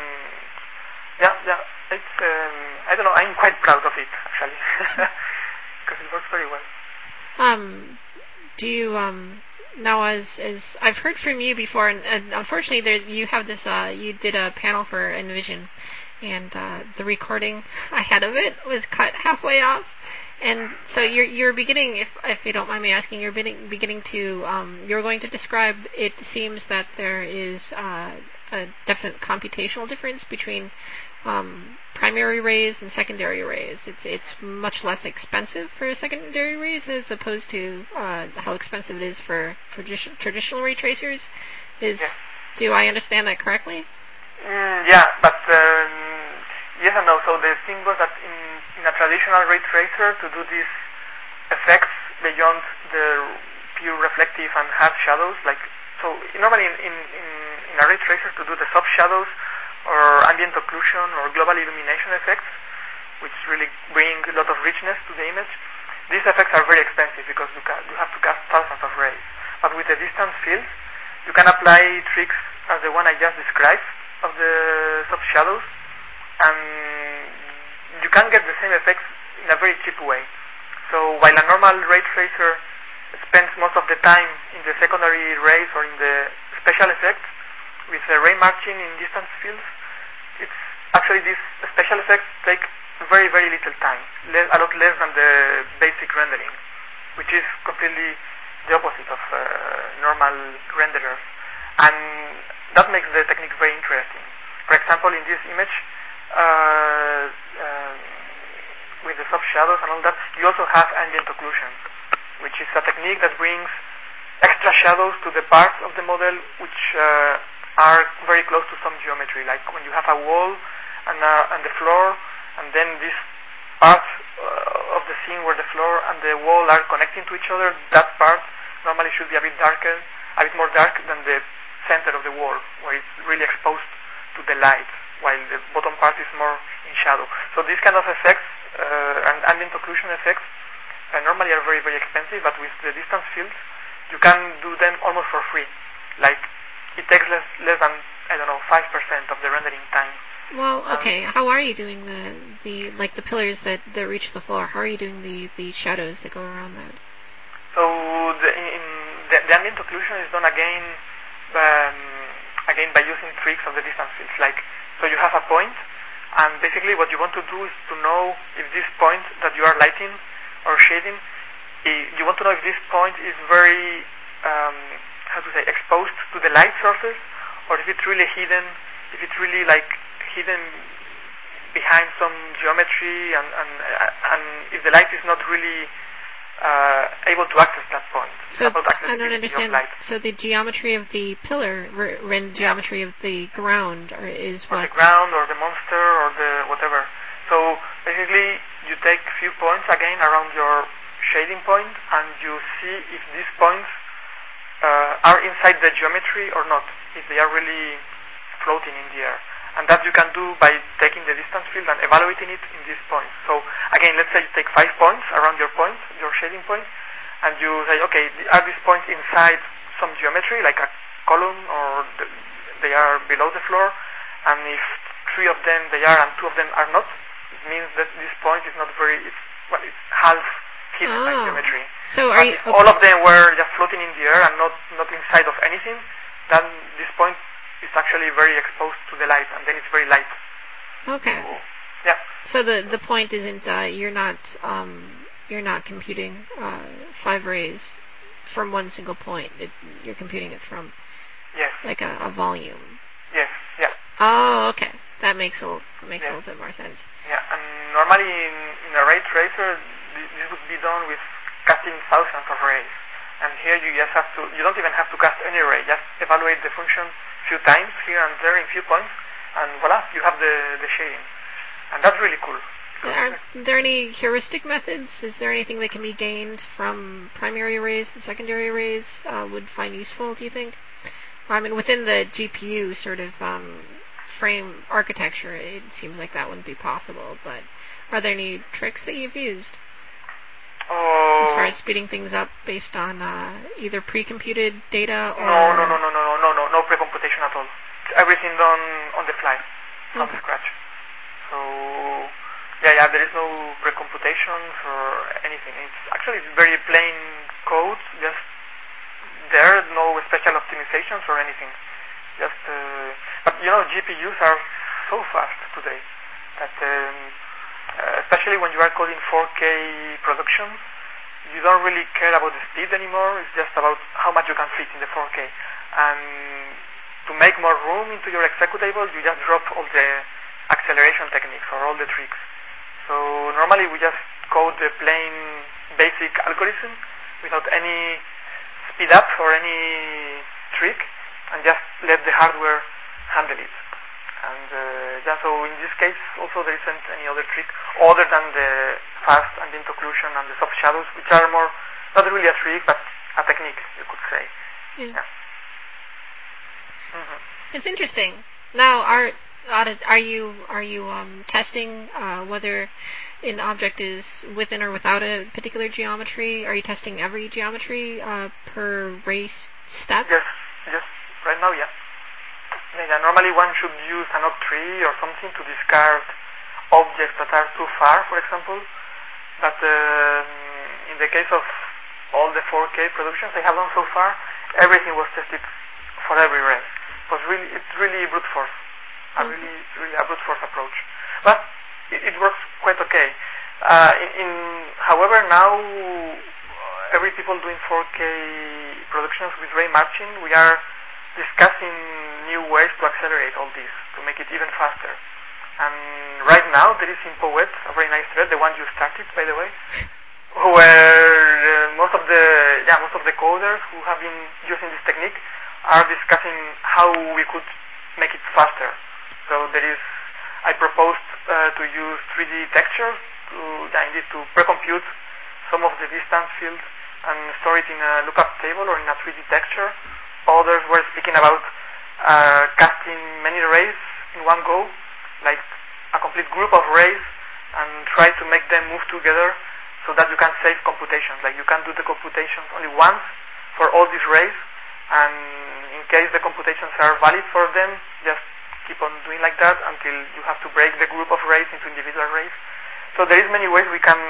yeah, yeah, it's um, I don't know. I'm quite proud of it actually because it works very well. Um, do you um. Now, as as I've heard from you before, and, and unfortunately, there you have this. Uh, you did a panel for Envision, and uh, the recording ahead of it was cut halfway off. And so you're you're beginning, if if you don't mind me asking, you're beginning, beginning to um, you're going to describe. It seems that there is uh, a definite computational difference between um, primary arrays and secondary arrays. It's it's much less expensive for secondary arrays as opposed to uh, how expensive it is for, for tradi- traditional ray tracers. Is yes. Do I understand that correctly? Mm, yeah, but um, yes and no. So the thing was that in, in a traditional ray tracer, to do these effects beyond the pure reflective and hard shadows, like so normally in, in, in, in a ray tracer to do the soft shadows or ambient occlusion or global illumination effects, which really bring a lot of richness to the image, these effects are very expensive because you, ca- you have to cast thousands of rays. But with the distance fields, you can apply tricks as the one I just described of the soft shadows, and you can get the same effects in a very cheap way. So while a normal ray tracer spends most of the time in the secondary rays or in the special effects, with the ray marching in distance fields, it's actually these special effects take very, very little time, less, a lot less than the basic rendering, which is completely the opposite of uh, normal renderers. And that makes the technique very interesting. For example, in this image, uh, uh, with the soft shadows and all that, you also have ambient occlusion, which is a technique that brings extra shadows to the parts of the model which uh, are very close to some geometry, like when you have a wall and, uh, and the floor, and then this part uh, of the scene where the floor and the wall are connecting to each other, that part normally should be a bit darker, a bit more dark than the center of the wall, where it's really exposed to the light, while the bottom part is more in shadow. So these kind of effects uh, and ambient occlusion effects uh, normally are very, very expensive, but with the distance fields, you can do them almost for free. Like, it takes less, less than, I don't know, five percent of the rendering time. Well, okay. Um, how are you doing the, the like the pillars that, that reach the floor? How are you doing the, the shadows that go around that? So the, in the, the ambient occlusion is done again, um, again by using tricks of the distance fields. Like, so you have a point, and basically what you want to do is to know if this point that you are lighting or shading, you want to know if this point is very, um, how to say, exposed to the light sources, or if it's really hidden, if it's really like hidden behind some geometry, and and, and if the light is not really uh, able to access that point. So I don't understand. So the geometry of the pillar and geometry of the ground or is or what? The ground or the monster or the whatever. So basically, you take a few points again around your shading point, and you see if these points uh, are inside the geometry or not, if they are really floating in the air. And that you can do by taking the distance field and evaluating it in these points. So again, let's say you take five points around your point, your shading point, and you say, okay, are these points inside some geometry, like a column, or the, they are below the floor? And if three of them they are and two of them are not, it means that this point is not very, it's, well, it's half hidden oh. by geometry. So are and you, if okay. all of them were just floating in the air and not, not inside of anything, then this point is actually very exposed to the light, and then it's very light. Okay. So, yeah. So the the point isn't uh, you're not um, you're not computing uh, five rays from one single point. It, you're computing it from yes. like a, a volume. Yes. Yeah. Oh, okay. That makes a makes yes. a little bit more sense. Yeah, and normally in, in a ray tracer, this, this would be done with casting thousands of rays. And here you just have to, you don't even have to cast any ray, just evaluate the function a few times here and there in few points, and voila, you have the, the shading. And that's really cool. Are there any heuristic methods? Is there anything that can be gained from primary arrays and secondary arrays uh, would find useful, do you think? I mean, within the G P U sort of um, frame architecture, it seems like that wouldn't be possible, but are there any tricks that you've used? Uh, as far as speeding things up based on uh, either pre-computed data or... No, no, no, no, no, no, no, no pre-computation at all. It's everything done on the fly, from okay. scratch. So, yeah, yeah, there is no pre-computations or anything. It's actually it's very plain code, just there, no special optimizations or anything. Just, uh, but you know, G P Us are so so fast today that, um, uh, especially when you are coding four K productions, you don't really care about the speed anymore. It's just about how much you can fit in the four K. And to make more room into your executable, you just drop all the acceleration techniques or all the tricks. So normally we just code the plain basic algorithm without any speed up or any trick, and just let the hardware handle it. And uh, yeah, so in this case also there isn't any other trick other than the fast ambient occlusion and the soft shadows, which are more, not really a trick, but a technique, you could say. Yeah. Yeah. Mm-hmm. It's interesting. Now, are are you are you um, testing uh, whether an object is within or without a particular geometry? Are you testing every geometry uh, per race step? Yes, yes. Right now, yeah. Yeah, yeah. Normally, one should use an octree or something to discard objects that are too far, for example. But um, in the case of all the four K productions I have done so far, everything was tested for every race. It was really, it's really brute force. A okay. really, really a brute force approach. But it, it works quite okay. Uh, in, in, however, now uh, every people doing four K productions with ray matching, we are discussing new ways to accelerate all this, to make it even faster. And right now there is in Poet a very nice thread, the one you started, by the way, where uh, most of the yeah most of the coders who have been using this technique are discussing how we could make it faster. So there is, I proposed uh, to use three D textures to, yeah, indeed to pre-compute some of the distance fields and store it in a lookup table or in a three D texture. Others were speaking about uh, casting many rays in one go, like a complete group of rays, and try to make them move together so that you can save computations. Like you can do the computations only once for all these rays, and in case the computations are valid for them, just keep on doing like that until you have to break the group of rays into individual rays. So there is many ways we can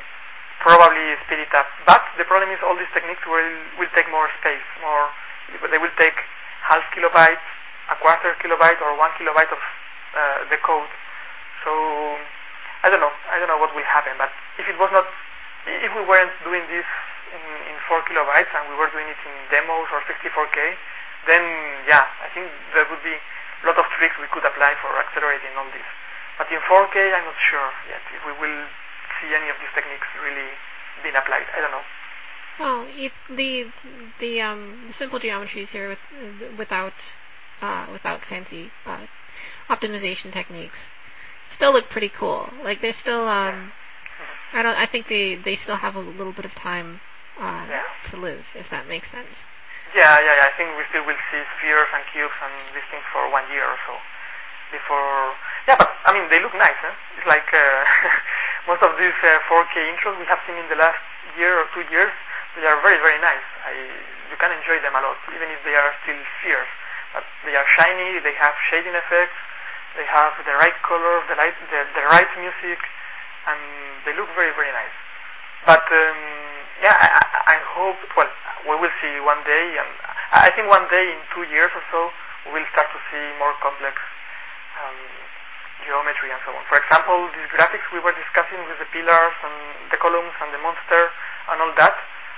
probably speed it up. But the problem is all these techniques will, will take more space, more. They will take half kilobyte, a quarter kilobyte, or one kilobyte of uh, the code. So I don't know. I don't know what will happen. But if it was not, if we weren't doing this in, in four kilobytes and we were doing it in demos or sixty-four K, then yeah, I think there would be a lot of tricks we could apply for accelerating all this. But in four K, I'm not sure yet if we will see any of these techniques really being applied. I don't know. Well, it, the the um the simple geometries here with, uh, without uh, without fancy uh, optimization techniques still look pretty cool. Like they're still um I don't I think they, they still have a little bit of time uh, yeah. to live, if that makes sense. Yeah, yeah, yeah. I think we still will see spheres and cubes and these things for one year or so before. Yeah, but I mean they look nice. Huh? It's like uh, most of these uh, four K intros we have seen in the last year or two years. They are very, very nice. I, you can enjoy them a lot, even if they are still spheres. But they are shiny, they have shading effects, they have the right colors, the, light, the, the right music, and they look very, very nice. But, um, yeah, I, I hope, well, we will see one day, and I think one day in two years or so, we will start to see more complex um, geometry and so on. For example, these graphics we were discussing with the pillars and the columns and the monster and all that,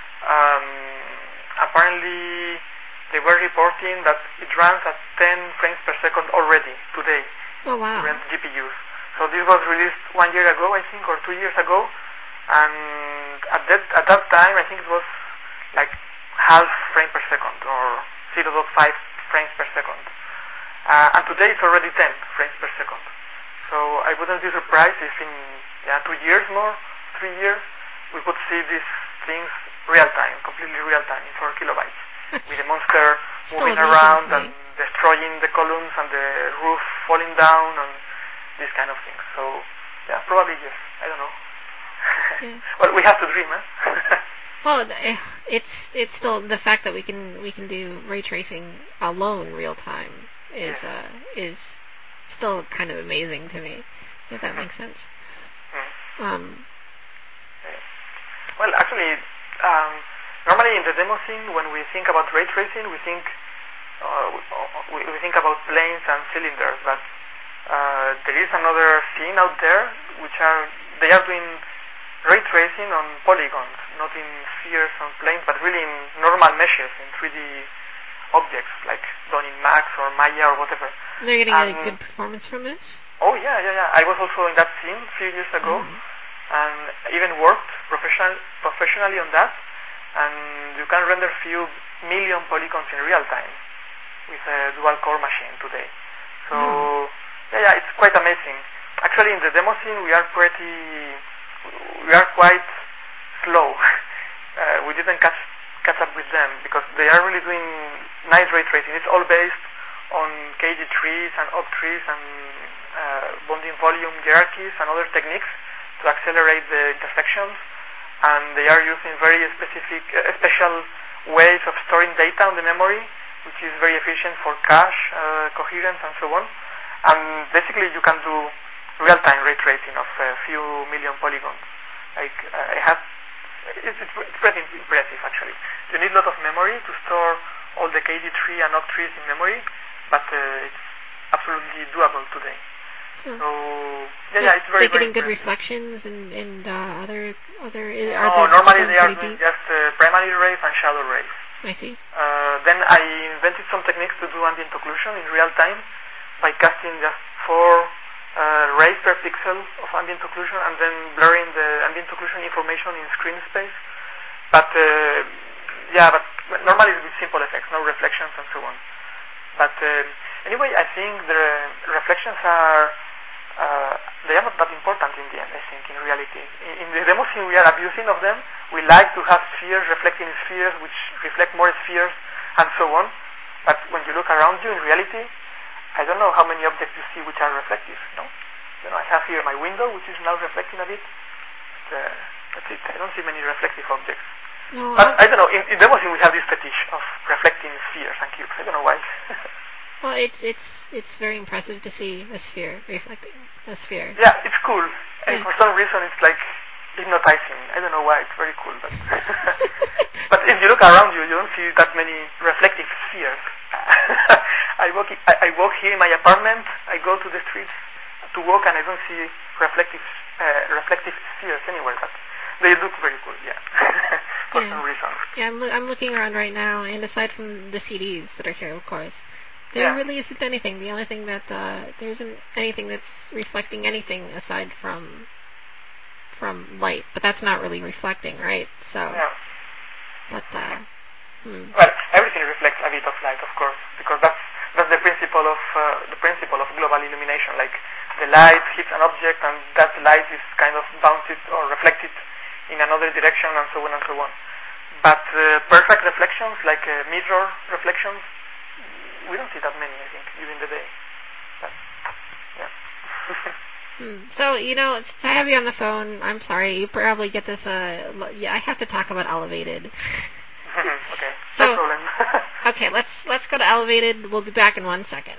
Um, apparently they were reporting that it runs at ten frames per second already today. Oh wow. Current G P Us. So this was released one year ago, I think, or two years ago, and at that at that time I think it was like half frame per second or zero point five frames per second. Uh, and today it's already ten frames per second. So I wouldn't be surprised if in yeah, two years more, three years, we could see these things real time, completely real time, in four kilobytes, with the monster moving around and destroying the columns and the roof falling down and these kind of things. So, yeah, probably yes. I don't know. Yeah. Well, we have to dream, huh? Well, it's it's still the fact that we can we can do ray tracing alone real time is yeah. uh, is still kind of amazing to me, if that makes sense. Mm. Um. Well, actually. Um, normally in the demo scene, when we think about ray tracing, we think uh, we, we think about planes and cylinders. But uh, there is another scene out there which are they are doing ray tracing on polygons, not in spheres on planes, but really in normal meshes in three D objects, like done in Max or Maya or whatever. They're getting and, a good performance from this? Oh yeah, yeah, yeah. I was also in that scene a few years ago, mm. and even worked professional, professionally on that. And you can render few million polygons in real time with a dual core machine today. So mm. yeah, yeah, it's quite amazing. Actually, in the demo scene, we are pretty, we are quite slow. uh, we didn't catch catch up with them because they are really doing nice ray tracing. It's all based on K D trees and op trees and uh, bonding volume hierarchies and other techniques to accelerate the intersections. And they are using very specific, uh, special ways of storing data on the memory, which is very efficient for cache, uh, coherence, and so on. And basically, you can do real-time ray tracing of a few million polygons. Like uh, I have, it's, it's, it's pretty impressive actually. You need a lot of memory to store all the K D tree and op trees in memory, but uh, it's absolutely doable today. Hmm. So yeah, yeah, it's very. They're getting very good reflections and and uh, other other. Are no, the normally they are doing deep? just uh, primary rays and shadow rays. I see. Uh, then I invented some techniques to do ambient occlusion in real time by casting just four uh, rays per pixel of ambient occlusion and then blurring the ambient occlusion information in screen space. But uh, yeah, but normally with simple effects, no reflections and so on. But uh, anyway, I think the reflections are. Uh, they are not that important in the end, I think, in reality. In, in the demo scene, we are abusing of them. We like to have spheres reflecting spheres, which reflect more spheres, and so on. But when you look around you, in reality, I don't know how many objects you see which are reflective, no? You know, I have here my window, which is now reflecting a bit. But, uh, that's it. I don't see many reflective objects. No, but I don't know, in, in demo scene, we have this fetish of reflecting spheres and cubes. I don't know why. Well, it's it's it's very impressive to see a sphere reflecting a sphere. Yeah, it's cool, and yeah. for some reason it's like hypnotizing. I don't know why. It's very cool, but but if you look around you, you don't see that many reflective spheres. I walk I, I walk here in my apartment. I go to the streets to walk, and I don't see reflective uh, reflective spheres anywhere. But they look very cool. Yeah, for yeah. some reason. Yeah, I'm lo- I'm looking around right now, and aside from the C Ds that are here, of course. There yeah. really isn't anything. The only thing that uh, there isn't anything that's reflecting anything aside from from light. But that's not really reflecting, right? So. Yeah. But. Uh, hmm. Well, everything reflects a bit of light, of course, because that's that's the principle of uh, the principle of global illumination. Like the light hits an object, and that light is kind of bounced or reflected in another direction, and so on and so on. But uh, perfect reflections, like uh, mirror reflections. We don't see that many, I think, during the day. But, yeah. hmm. So, you know, since I have you on the phone, I'm sorry, you probably get this, uh, yeah, I have to talk about Elevated. Okay, so, no problem. okay, let's, let's go to Elevated. We'll be back in one second.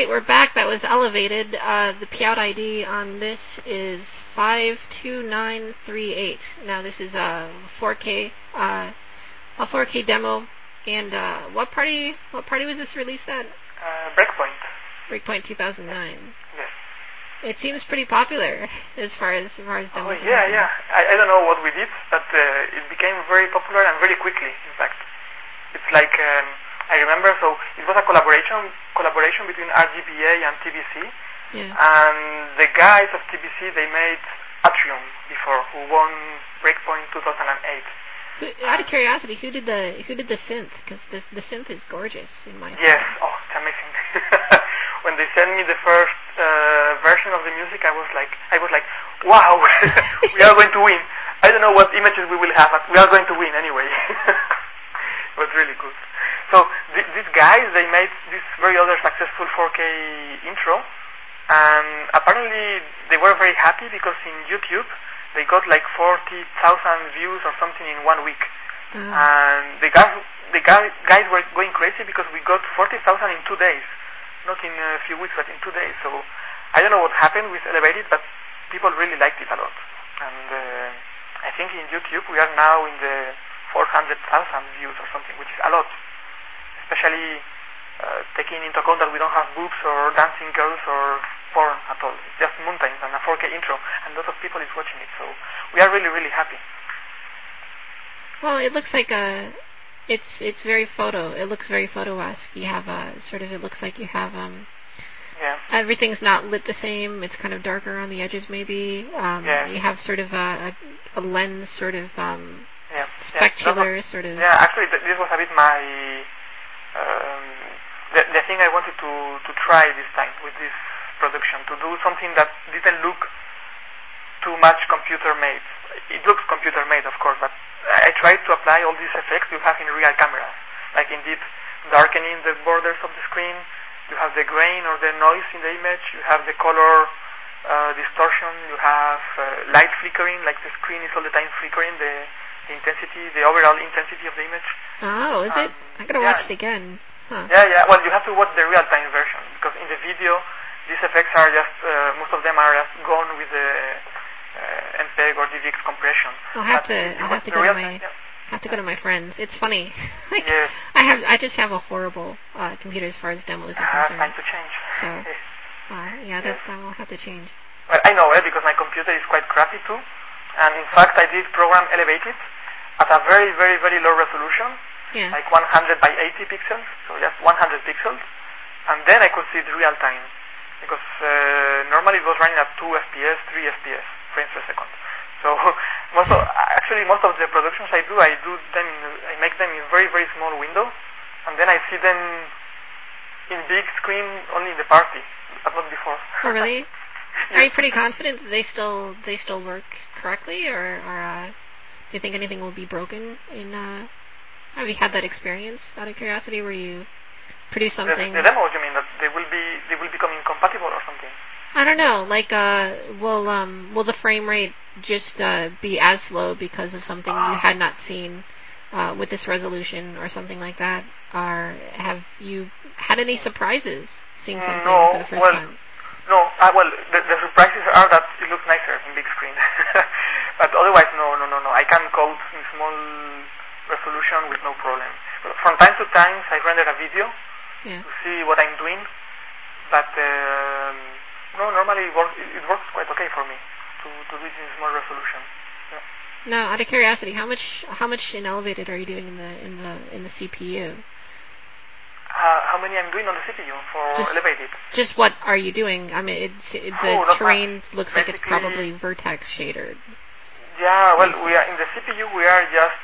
right, we're back. That was elevated. Uh, the P O U T I D on this is five two nine three eight. Now this is a four K, uh, a four K demo. And uh, what party? What party was this released at? Uh, Breakpoint. Breakpoint two thousand nine. Yes. It seems pretty popular as far as as far as demos. Oh yeah, yeah. I, I don't know what we did, but uh, it became very popular and very quickly. In fact, it's like. Um, I remember, so it was a collaboration collaboration between R G B A and T B C, yeah. And the guys of T B C, they made Atrium before, who won Breakpoint two thousand eight. Who, out of curiosity, who did the who did the synth? Because the the synth is gorgeous in my opinion. Yes, oh, it's amazing. When they sent me the first uh, version of the music, I was like, I was like, wow, we are going to win. I don't know what images we will have, but we are going to win anyway. It was really good. So th- these guys, they made this very other successful four K intro, and apparently they were very happy because in YouTube they got like forty thousand views or something in one week. Mm. And the guys, the guys, guys were going crazy because we got forty thousand in two days, not in a few weeks, but in two days. So I don't know what happened with Elevated, but people really liked it a lot. And uh, I think in YouTube we are now in the four hundred thousand views or something, which is a lot. Especially uh, taking into account that we don't have boobs or dancing girls or porn at all. It's just mountains and a four K intro, and lots of people is watching it. So we are really, really happy. Well, it looks like a, it's it's very photo. It looks very photo-esque. You have a sort of. It looks like you have um. Yeah. Everything's not lit the same. It's kind of darker on the edges, maybe. Um, yeah. You have sort of a, a, a lens, sort of um. Yeah. Specular, yeah. Was, sort of. Yeah, actually, th- this was a bit my. Um, the, the thing I wanted to, to try this time with this production, to do something that didn't look too much computer made. It looks computer made, of course, but I tried to apply all these effects you have in real cameras, like indeed darkening the borders of the screen. You have the grain or the noise in the image. You have the color uh, distortion. You have uh, light flickering, like the screen is all the time flickering. The The intensity, the overall intensity of the image. Oh, is um, it? I gotta yeah. watch it again. Huh. Yeah, yeah. Well, you have to watch the real-time version because in the video, these effects are just uh, most of them are just gone with the uh, M P E G or D V X compression. I'll have but to. I'll have to go to my. yeah. Have to go to my friends. It's funny. like, yes. I have. I just have a horrible uh, computer as far as demos are uh, concerned. Time to change. So, uh, yeah, that yes. that will have to change. Well, I know it because my computer is quite crappy too, and in fact, I did program Elevated at a very, very, very low resolution, yeah. like one hundred by eighty pixels, so just one hundred pixels, and then I could see it real time, because uh, normally it was running at two F P S, three F P S, frames per second. So most of, actually most of the productions I do, I do them, in, I make them in very, very small window, and then I see them in big screen only in the party, but not before. Oh really? Yes. Are you pretty confident that they still they still work correctly, or, or uh, do you think anything will be broken in? Uh, have you had that experience? Out of curiosity, where you produce something? The, the demos, you mean that they will be they will become incompatible or something? I don't know. Like, uh, will um, will the frame rate just uh, be as slow because of something you had not seen uh, with this resolution or something like that? Or have you had any surprises seeing something no, for the first well, time? No, uh, well, the, the surprises are that it looks nicer in big screen. But otherwise, no, no, no, no. I can code in small resolution with no problem. From time to time, I render a video yeah. to see what I'm doing. But um, no, normally it works, it works quite okay for me to, to do it in small resolution. Yeah. Now, out of curiosity, how much how much in Elevated are you doing in the in the in the C P U? Uh, how many I'm doing on the C P U for just, Elevated? Just what are you doing? I mean, it's, it, the oh, terrain much. looks Basically, like it's probably vertex shadered. Yeah, well, we are in the C P U. We are just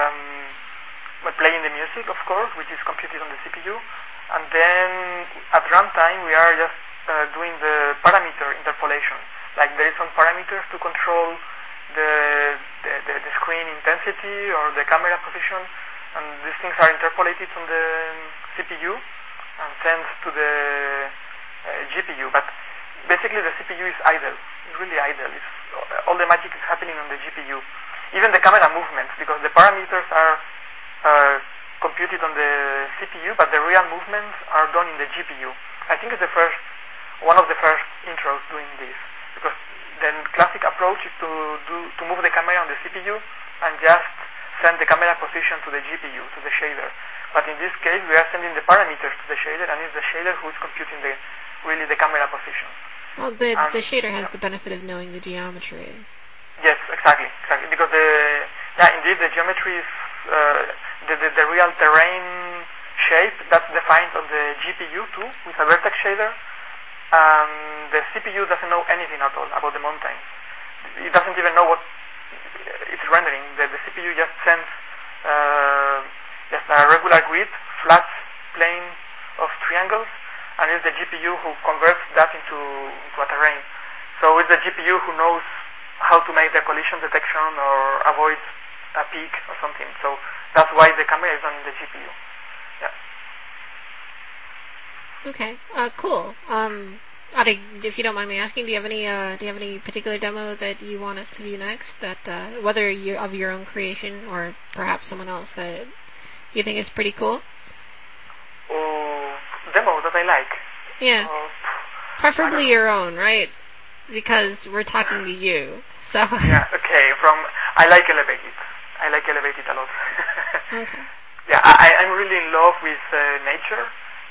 um, playing the music, of course, which is computed on the C P U, and then at runtime we are just uh, doing the parameter interpolation. Like there is some parameters to control the the, the the screen intensity or the camera position. And these things are interpolated on the C P U and sent to the uh, G P U. But basically the C P U is idle. It's really idle. It's, all the magic is happening on the G P U. Even the camera movements, because the parameters are uh, computed on the C P U, but the real movements are done in the G P U. I think it's the first, one of the first intros doing this, because the classic approach is to do to move the camera on the C P U and just send the camera position to the G P U, to the shader. But in this case, we are sending the parameters to the shader, and it's the shader who is computing the really the camera position. Well, the and, the shader has yeah. the benefit of knowing the geometry. Yes, exactly, exactly. Because the yeah, indeed, the geometry is uh, the, the the real terrain shape that's defined on the G P U too, with a vertex shader. And the C P U doesn't know anything at all about the mountains. It doesn't even know what it's rendering. The, the C P U just sends uh, just a regular grid, flat plane of triangles, and it's the G P U who converts that into, into a terrain. So it's the G P U who knows how to make the collision detection or avoid a peak or something. So that's why the camera is done in the G P U. Yeah. Okay, uh, cool. Um, Adi, if you don't mind me asking, do you have any uh, do you have any particular demo that you want us to view next? That uh, whether you of your own creation or perhaps someone else that you think is pretty cool? Oh, demo that I like. Yeah. Uh, Preferably your own, right? Because we're talking to you. So. Yeah. Okay. From I like Elevated. I like Elevated a lot. Okay. Yeah, I, I'm really in love with uh, nature.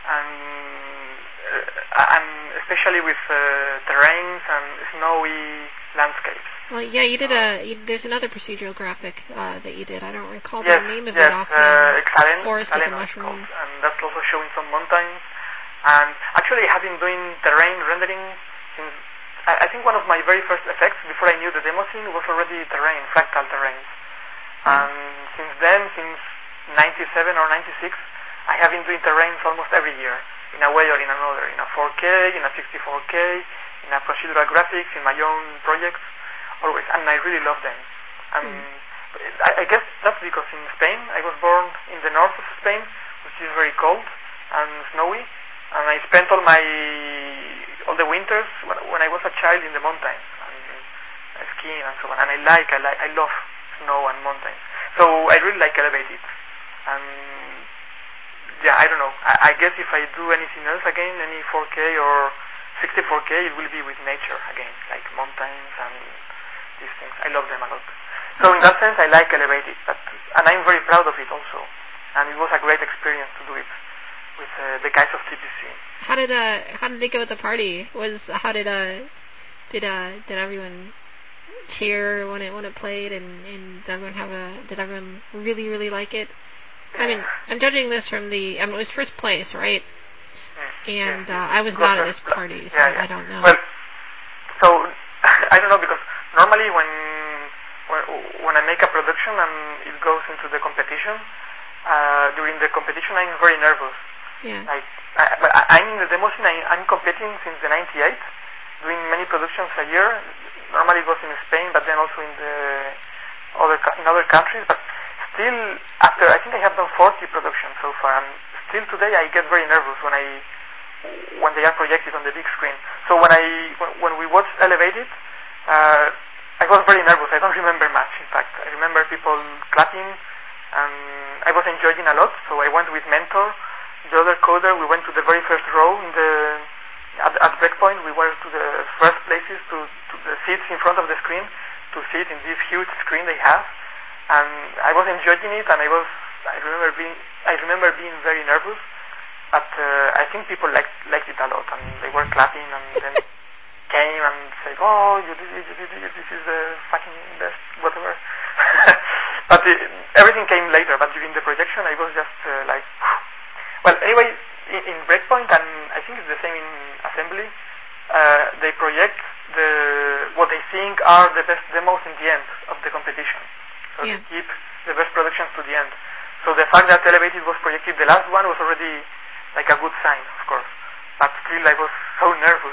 And, uh, and especially with uh, terrains and snowy landscapes. Well, yeah, you did a. You, there's another procedural graphic uh, that you did. I don't recall yes, the name of yes, it off. Uh, Exalen, Forest Exalen of the Mushroom. And that's also showing some mountains. And actually, I have been doing terrain rendering since. I, I think one of my very first effects before I knew the demo scene was already terrain, fractal terrains. Yeah. And since then, since ninety-seven or ninety-six. I have been doing terrains almost every year, in a way or in another, in a four K, in a sixty-four K, in a procedural graphics, in my own projects, always, and I really love them. And mm. I, I guess that's because in Spain, I was born in the north of Spain, which is very cold and snowy, and I spent all my, all the winters when, when I was a child in the mountains, and skiing and so on, and I like, I like, I love snow and mountains. So I really like Elevated. And yeah, I don't know. I, I guess if I do anything else again, any four K or sixty-four K, it will be with nature again, like mountains and these things. I love them a lot. So in that sense, I like Elevated, but, and I'm very proud of it also. And it was a great experience to do it with uh, the guys of T P C. How did uh how did it go at the party? Was how did uh did uh did everyone cheer when it when it played, and, and did everyone have a did everyone really really like it? I mean, I'm judging this from the. I mean, it was first place, right? Mm, and yes, uh, I was not at this party, so yeah, yeah. I don't know. Well, so I don't know, because normally when when, when I make a production and it goes into the competition, uh, during the competition I'm very nervous. Yeah. Like, I, but I, I'm in the demo scene. I, I'm competing since the ninety-eight, doing many productions a year. Normally it was in Spain, but then also in the other in other countries, but. Still, after I think I have done forty productions so far, and still today I get very nervous when I when they are projected on the big screen. So when I when, when we watched Elevated, uh, I was very nervous. I don't remember much. In fact, I remember people clapping, and I was enjoying a lot. So I went with Mentor, the other coder. We went to the very first row in the at, at Breakpoint. We were to the first places to, to the seats in front of the screen to sit in this huge screen they have. And I was enjoying it, and I was, I remember being, I remember being very nervous, but uh, I think people liked, liked it a lot, and they were clapping, and then came and said, oh, you did it, you did it, this is the fucking best, whatever. But uh, everything came later, but during the projection, I was just uh, like, well, anyway, in, in Breakpoint, and I think it's the same in Assembly, uh, they project the what they think are the best demos in the end of the competition. So yeah. They keep the best productions to the end. So the fact that Elevated was projected, the last one, was already like a good sign, of course. But still, I was so nervous.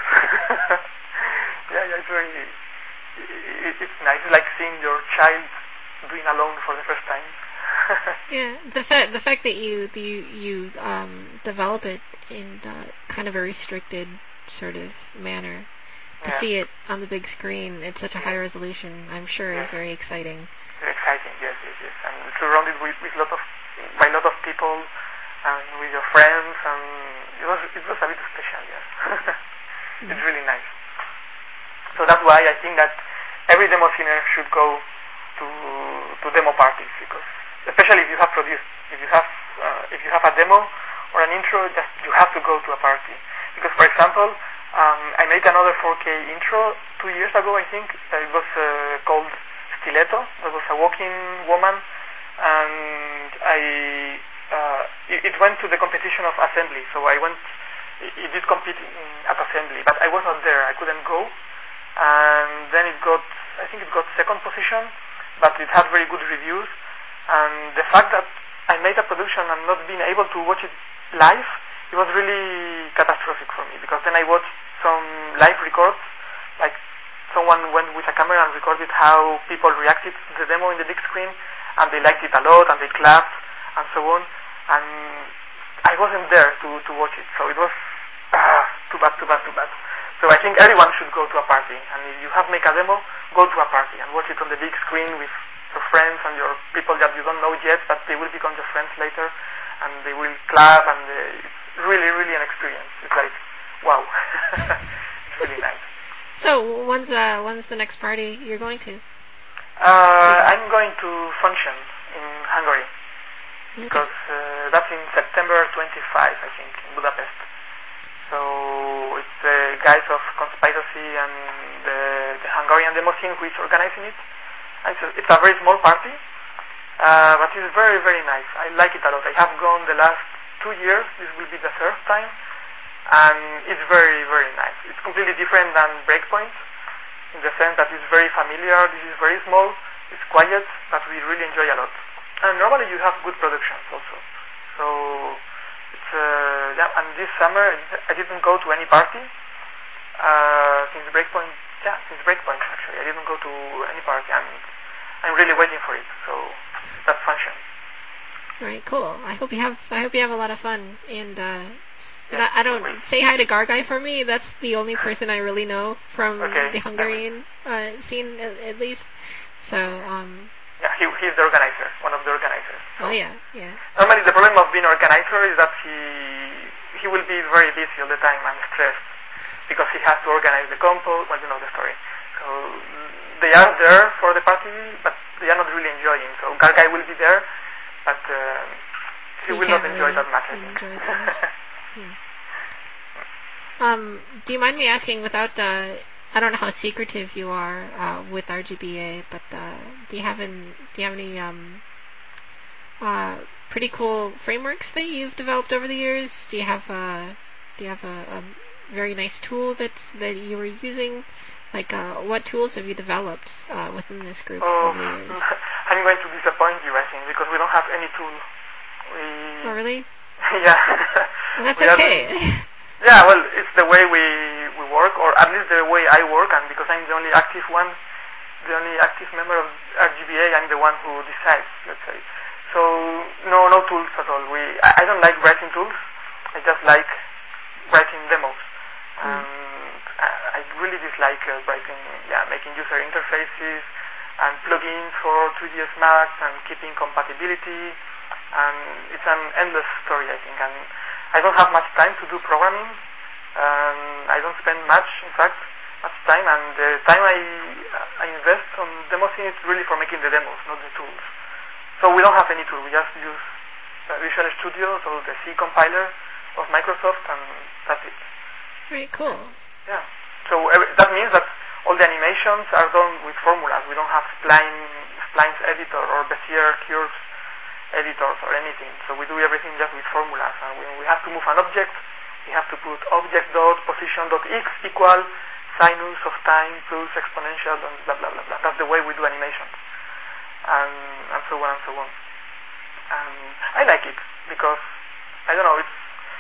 yeah, yeah, it's very, it, it's nice. It's like seeing your child doing alone for the first time. yeah, the fact the fact that you you you um, develop it in uh, kind of a restricted sort of manner. To yeah. see it on the big screen at such a high resolution, I'm sure yeah. is very exciting. Very exciting, yes, yes, yes. And surrounded with, with lot of by a lot of people, and with your friends, and it was it was a bit special, yes. Mm-hmm. It's really nice. So that's why I think that every demo scene should go to to demo parties, because especially if you have produced, if you have uh, if you have a demo or an intro, just you have to go to a party. Because, for example, um, I made another four K intro two years ago, I think. It was uh, called Stiletto. That was a walking woman, and I uh, it, it went to the competition of assembly. So I went. It, it did compete in, at assembly, but I was not there. I couldn't go. And then it got, I think it got second position, but it had very good reviews. And the fact that I made a production and not being able to watch it live, it was really catastrophic for me, because then I watched some live records, like someone went with a camera and recorded how people reacted to the demo in the big screen, and they liked it a lot, and they clapped, and so on. And I wasn't there to, to watch it, so it was uh, too bad, too bad, too bad. So I think everyone should go to a party, and if you have make a demo, go to a party and watch it on the big screen with your friends and your people that you don't know yet, but they will become your friends later, and they will clap, and uh, it's really, really an experience. It's like, wow, it's really nice. So when's uh, when's the next party you're going to? Uh, I'm going to Function in Hungary, okay. because uh, that's in September twenty-fifth, I think, in Budapest. So it's the guys of Conspiracy and the, the Hungarian demo scene who is organizing it. And it's, a, it's a very small party, uh, but it's very, very nice. I like it a lot. I have gone the last two years. This will be the third time. And it's very, very nice. It's completely different than Breakpoint, in the sense that it's very familiar. This is very small. It's quiet, but we really enjoy a lot. And normally you have good productions also. So it's uh, yeah. And this summer I didn't go to any party uh, since Breakpoint. Yeah, since Breakpoint actually I didn't go to any party, and I'm really waiting for it. So that's Function. All right, cool. I hope you have. I hope you have a lot of fun. And uh, yeah, and I, I don't say hi to Gargai for me. That's the only person I really know from okay. the Hungarian uh, scene, at, at least. So. Um, Yeah, he, he's the organizer, one of the organizers. So oh yeah, yeah. Normally the problem of being an organizer is that he he will be very busy all the time and stressed, because he has to organize the compo. Well, you know the story. So they are there for the party, but they are not really enjoying. So Gargai will be there, but uh, he, he will not enjoy really that much, I think. Enjoy that much. hmm. Um, do you mind me asking, without uh, I don't know how secretive you are uh, with R G B A, but uh, do you have an, do you have any um, uh, pretty cool frameworks that you've developed over the years? Do you have a do you have a, a very nice tool that's that you were using? Like, uh, what tools have you developed uh, within this group oh, over the years? I'm going to disappoint you, I think, because we don't have any tool. We oh, really? yeah. Well, that's we okay. Yeah, well, it's the way we, we work, or at least the way I work, and because I'm the only active one, the only active member of R G B A, I'm the one who decides, let's say. So, no no tools at all. We I, I don't like writing tools. I just like writing demos. Mm. And I, I really dislike uh, writing, yeah, making user interfaces and plugins for two D S Max and keeping compatibility. And it's an endless story, I think. And I don't have much time to do programming. Um, I don't spend much, in fact, much time. And the time I I invest on demo scene is really for making the demos, not the tools. So we don't have any tool. We just use uh, Visual Studio, so the C compiler of Microsoft, and that's it. Very cool. Yeah. So uh, that means that all the animations are done with formulas. We don't have Spline, Spline's editor or Bezier curves editors or anything. So we do everything just with formulas. And when we have to move an object, we have to put object dot position dot x equal sinus of time plus exponential and blah blah blah blah. That's the way we do animations, and and so on and so on. And I like it because I don't know. It's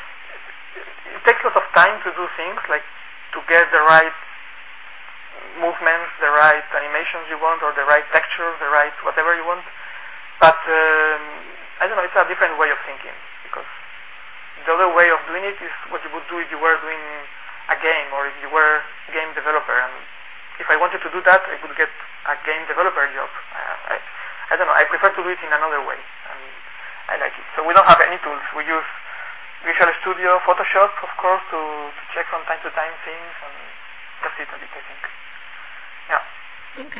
it, it takes lots of time to do things, like to get the right movements, the right animations you want, or the right texture, the right whatever you want. But um, I don't know, it's a different way of thinking, because the other way of doing it is what you would do if you were doing a game, or if you were a game developer. And if I wanted to do that, I would get a game developer job. I, I, I don't know, I prefer to do it in another way. And I like it. So we don't have any tools. We use Visual Studio, Photoshop, of course, to, to check from time to time things, and that's it a bit, I think. Yeah. Okay.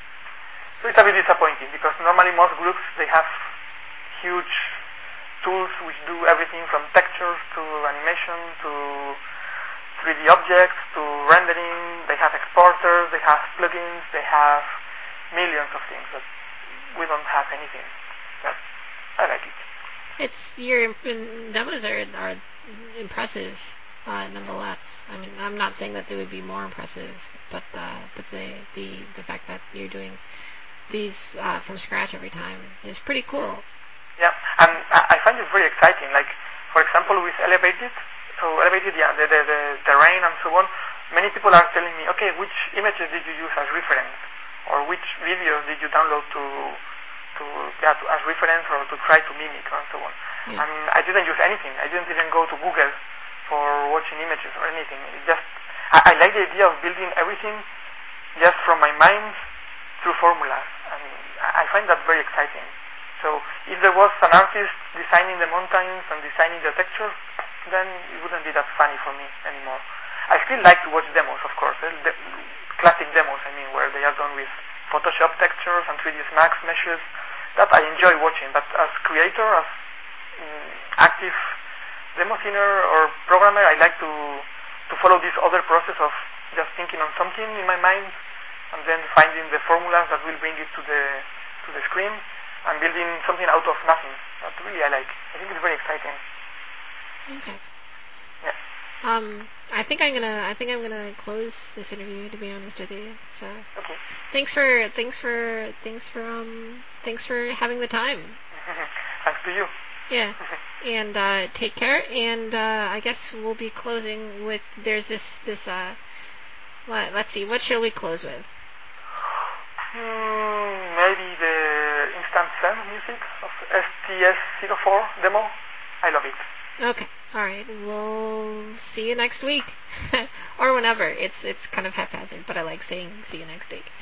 So it's a bit disappointing because normally most groups, they have huge tools which do everything from textures to animation to three D objects to rendering. They have exporters, they have plugins, they have millions of things, but we don't have anything. But I like it. It's your demos are are impressive, uh, nonetheless. I mean, I'm not saying that they would be more impressive, but uh, but the the the fact that you're doing these uh, from scratch every time is pretty cool. Yeah, and I find it very exciting. Like, for example, with Elevated, so Elevated, yeah, the, the, the terrain and so on, many people are telling me, okay, which images did you use as reference? Or which videos did you download to, to, yeah, to as reference or to try to mimic and so on? Yeah. And I didn't use anything. I didn't even go to Google for watching images or anything. It just, I, I like the idea of building everything just from my mind through formulas. And I find that very exciting. So if there was an artist designing the mountains and designing the texture, then it wouldn't be that funny for me anymore. I still like to watch demos, of course, eh? the classic demos, I mean, where they are done with Photoshop textures and three D S Max meshes. That I enjoy watching, but as creator, as um, active demo scener or programmer, I like to to follow this other process of just thinking on something in my mind and then finding the formulas that will bring it to the to the screen. And building something out of nothing. That really I like. I think it's very exciting. Okay. Yeah. Um, I think I'm gonna. I think I'm gonna close this interview. To be honest with you. So. Okay. Thanks for. Thanks for. Thanks for. Um. Thanks for having the time. Thanks to you. Yeah. And uh, take care. And uh, I guess we'll be closing with. There's this. This. Uh. Let, let's see. What shall we close with? Hmm, maybe the Instant Zen music of S T S zero four demo. I love it. Okay. All right. We'll see you next week. Or whenever. It's it's kind of haphazard, but I like saying see you next week.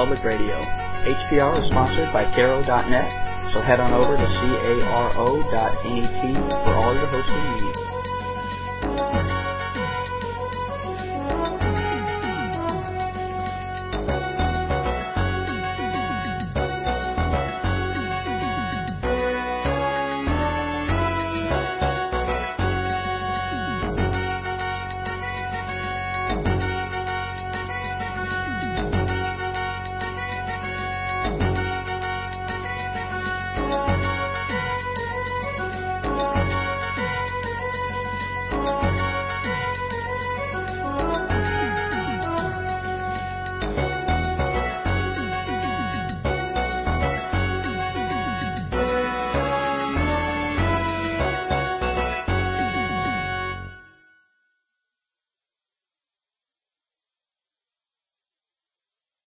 Public Radio. H P R is sponsored by Caro dot net, so head on over to caro dot net for all your hosting needs.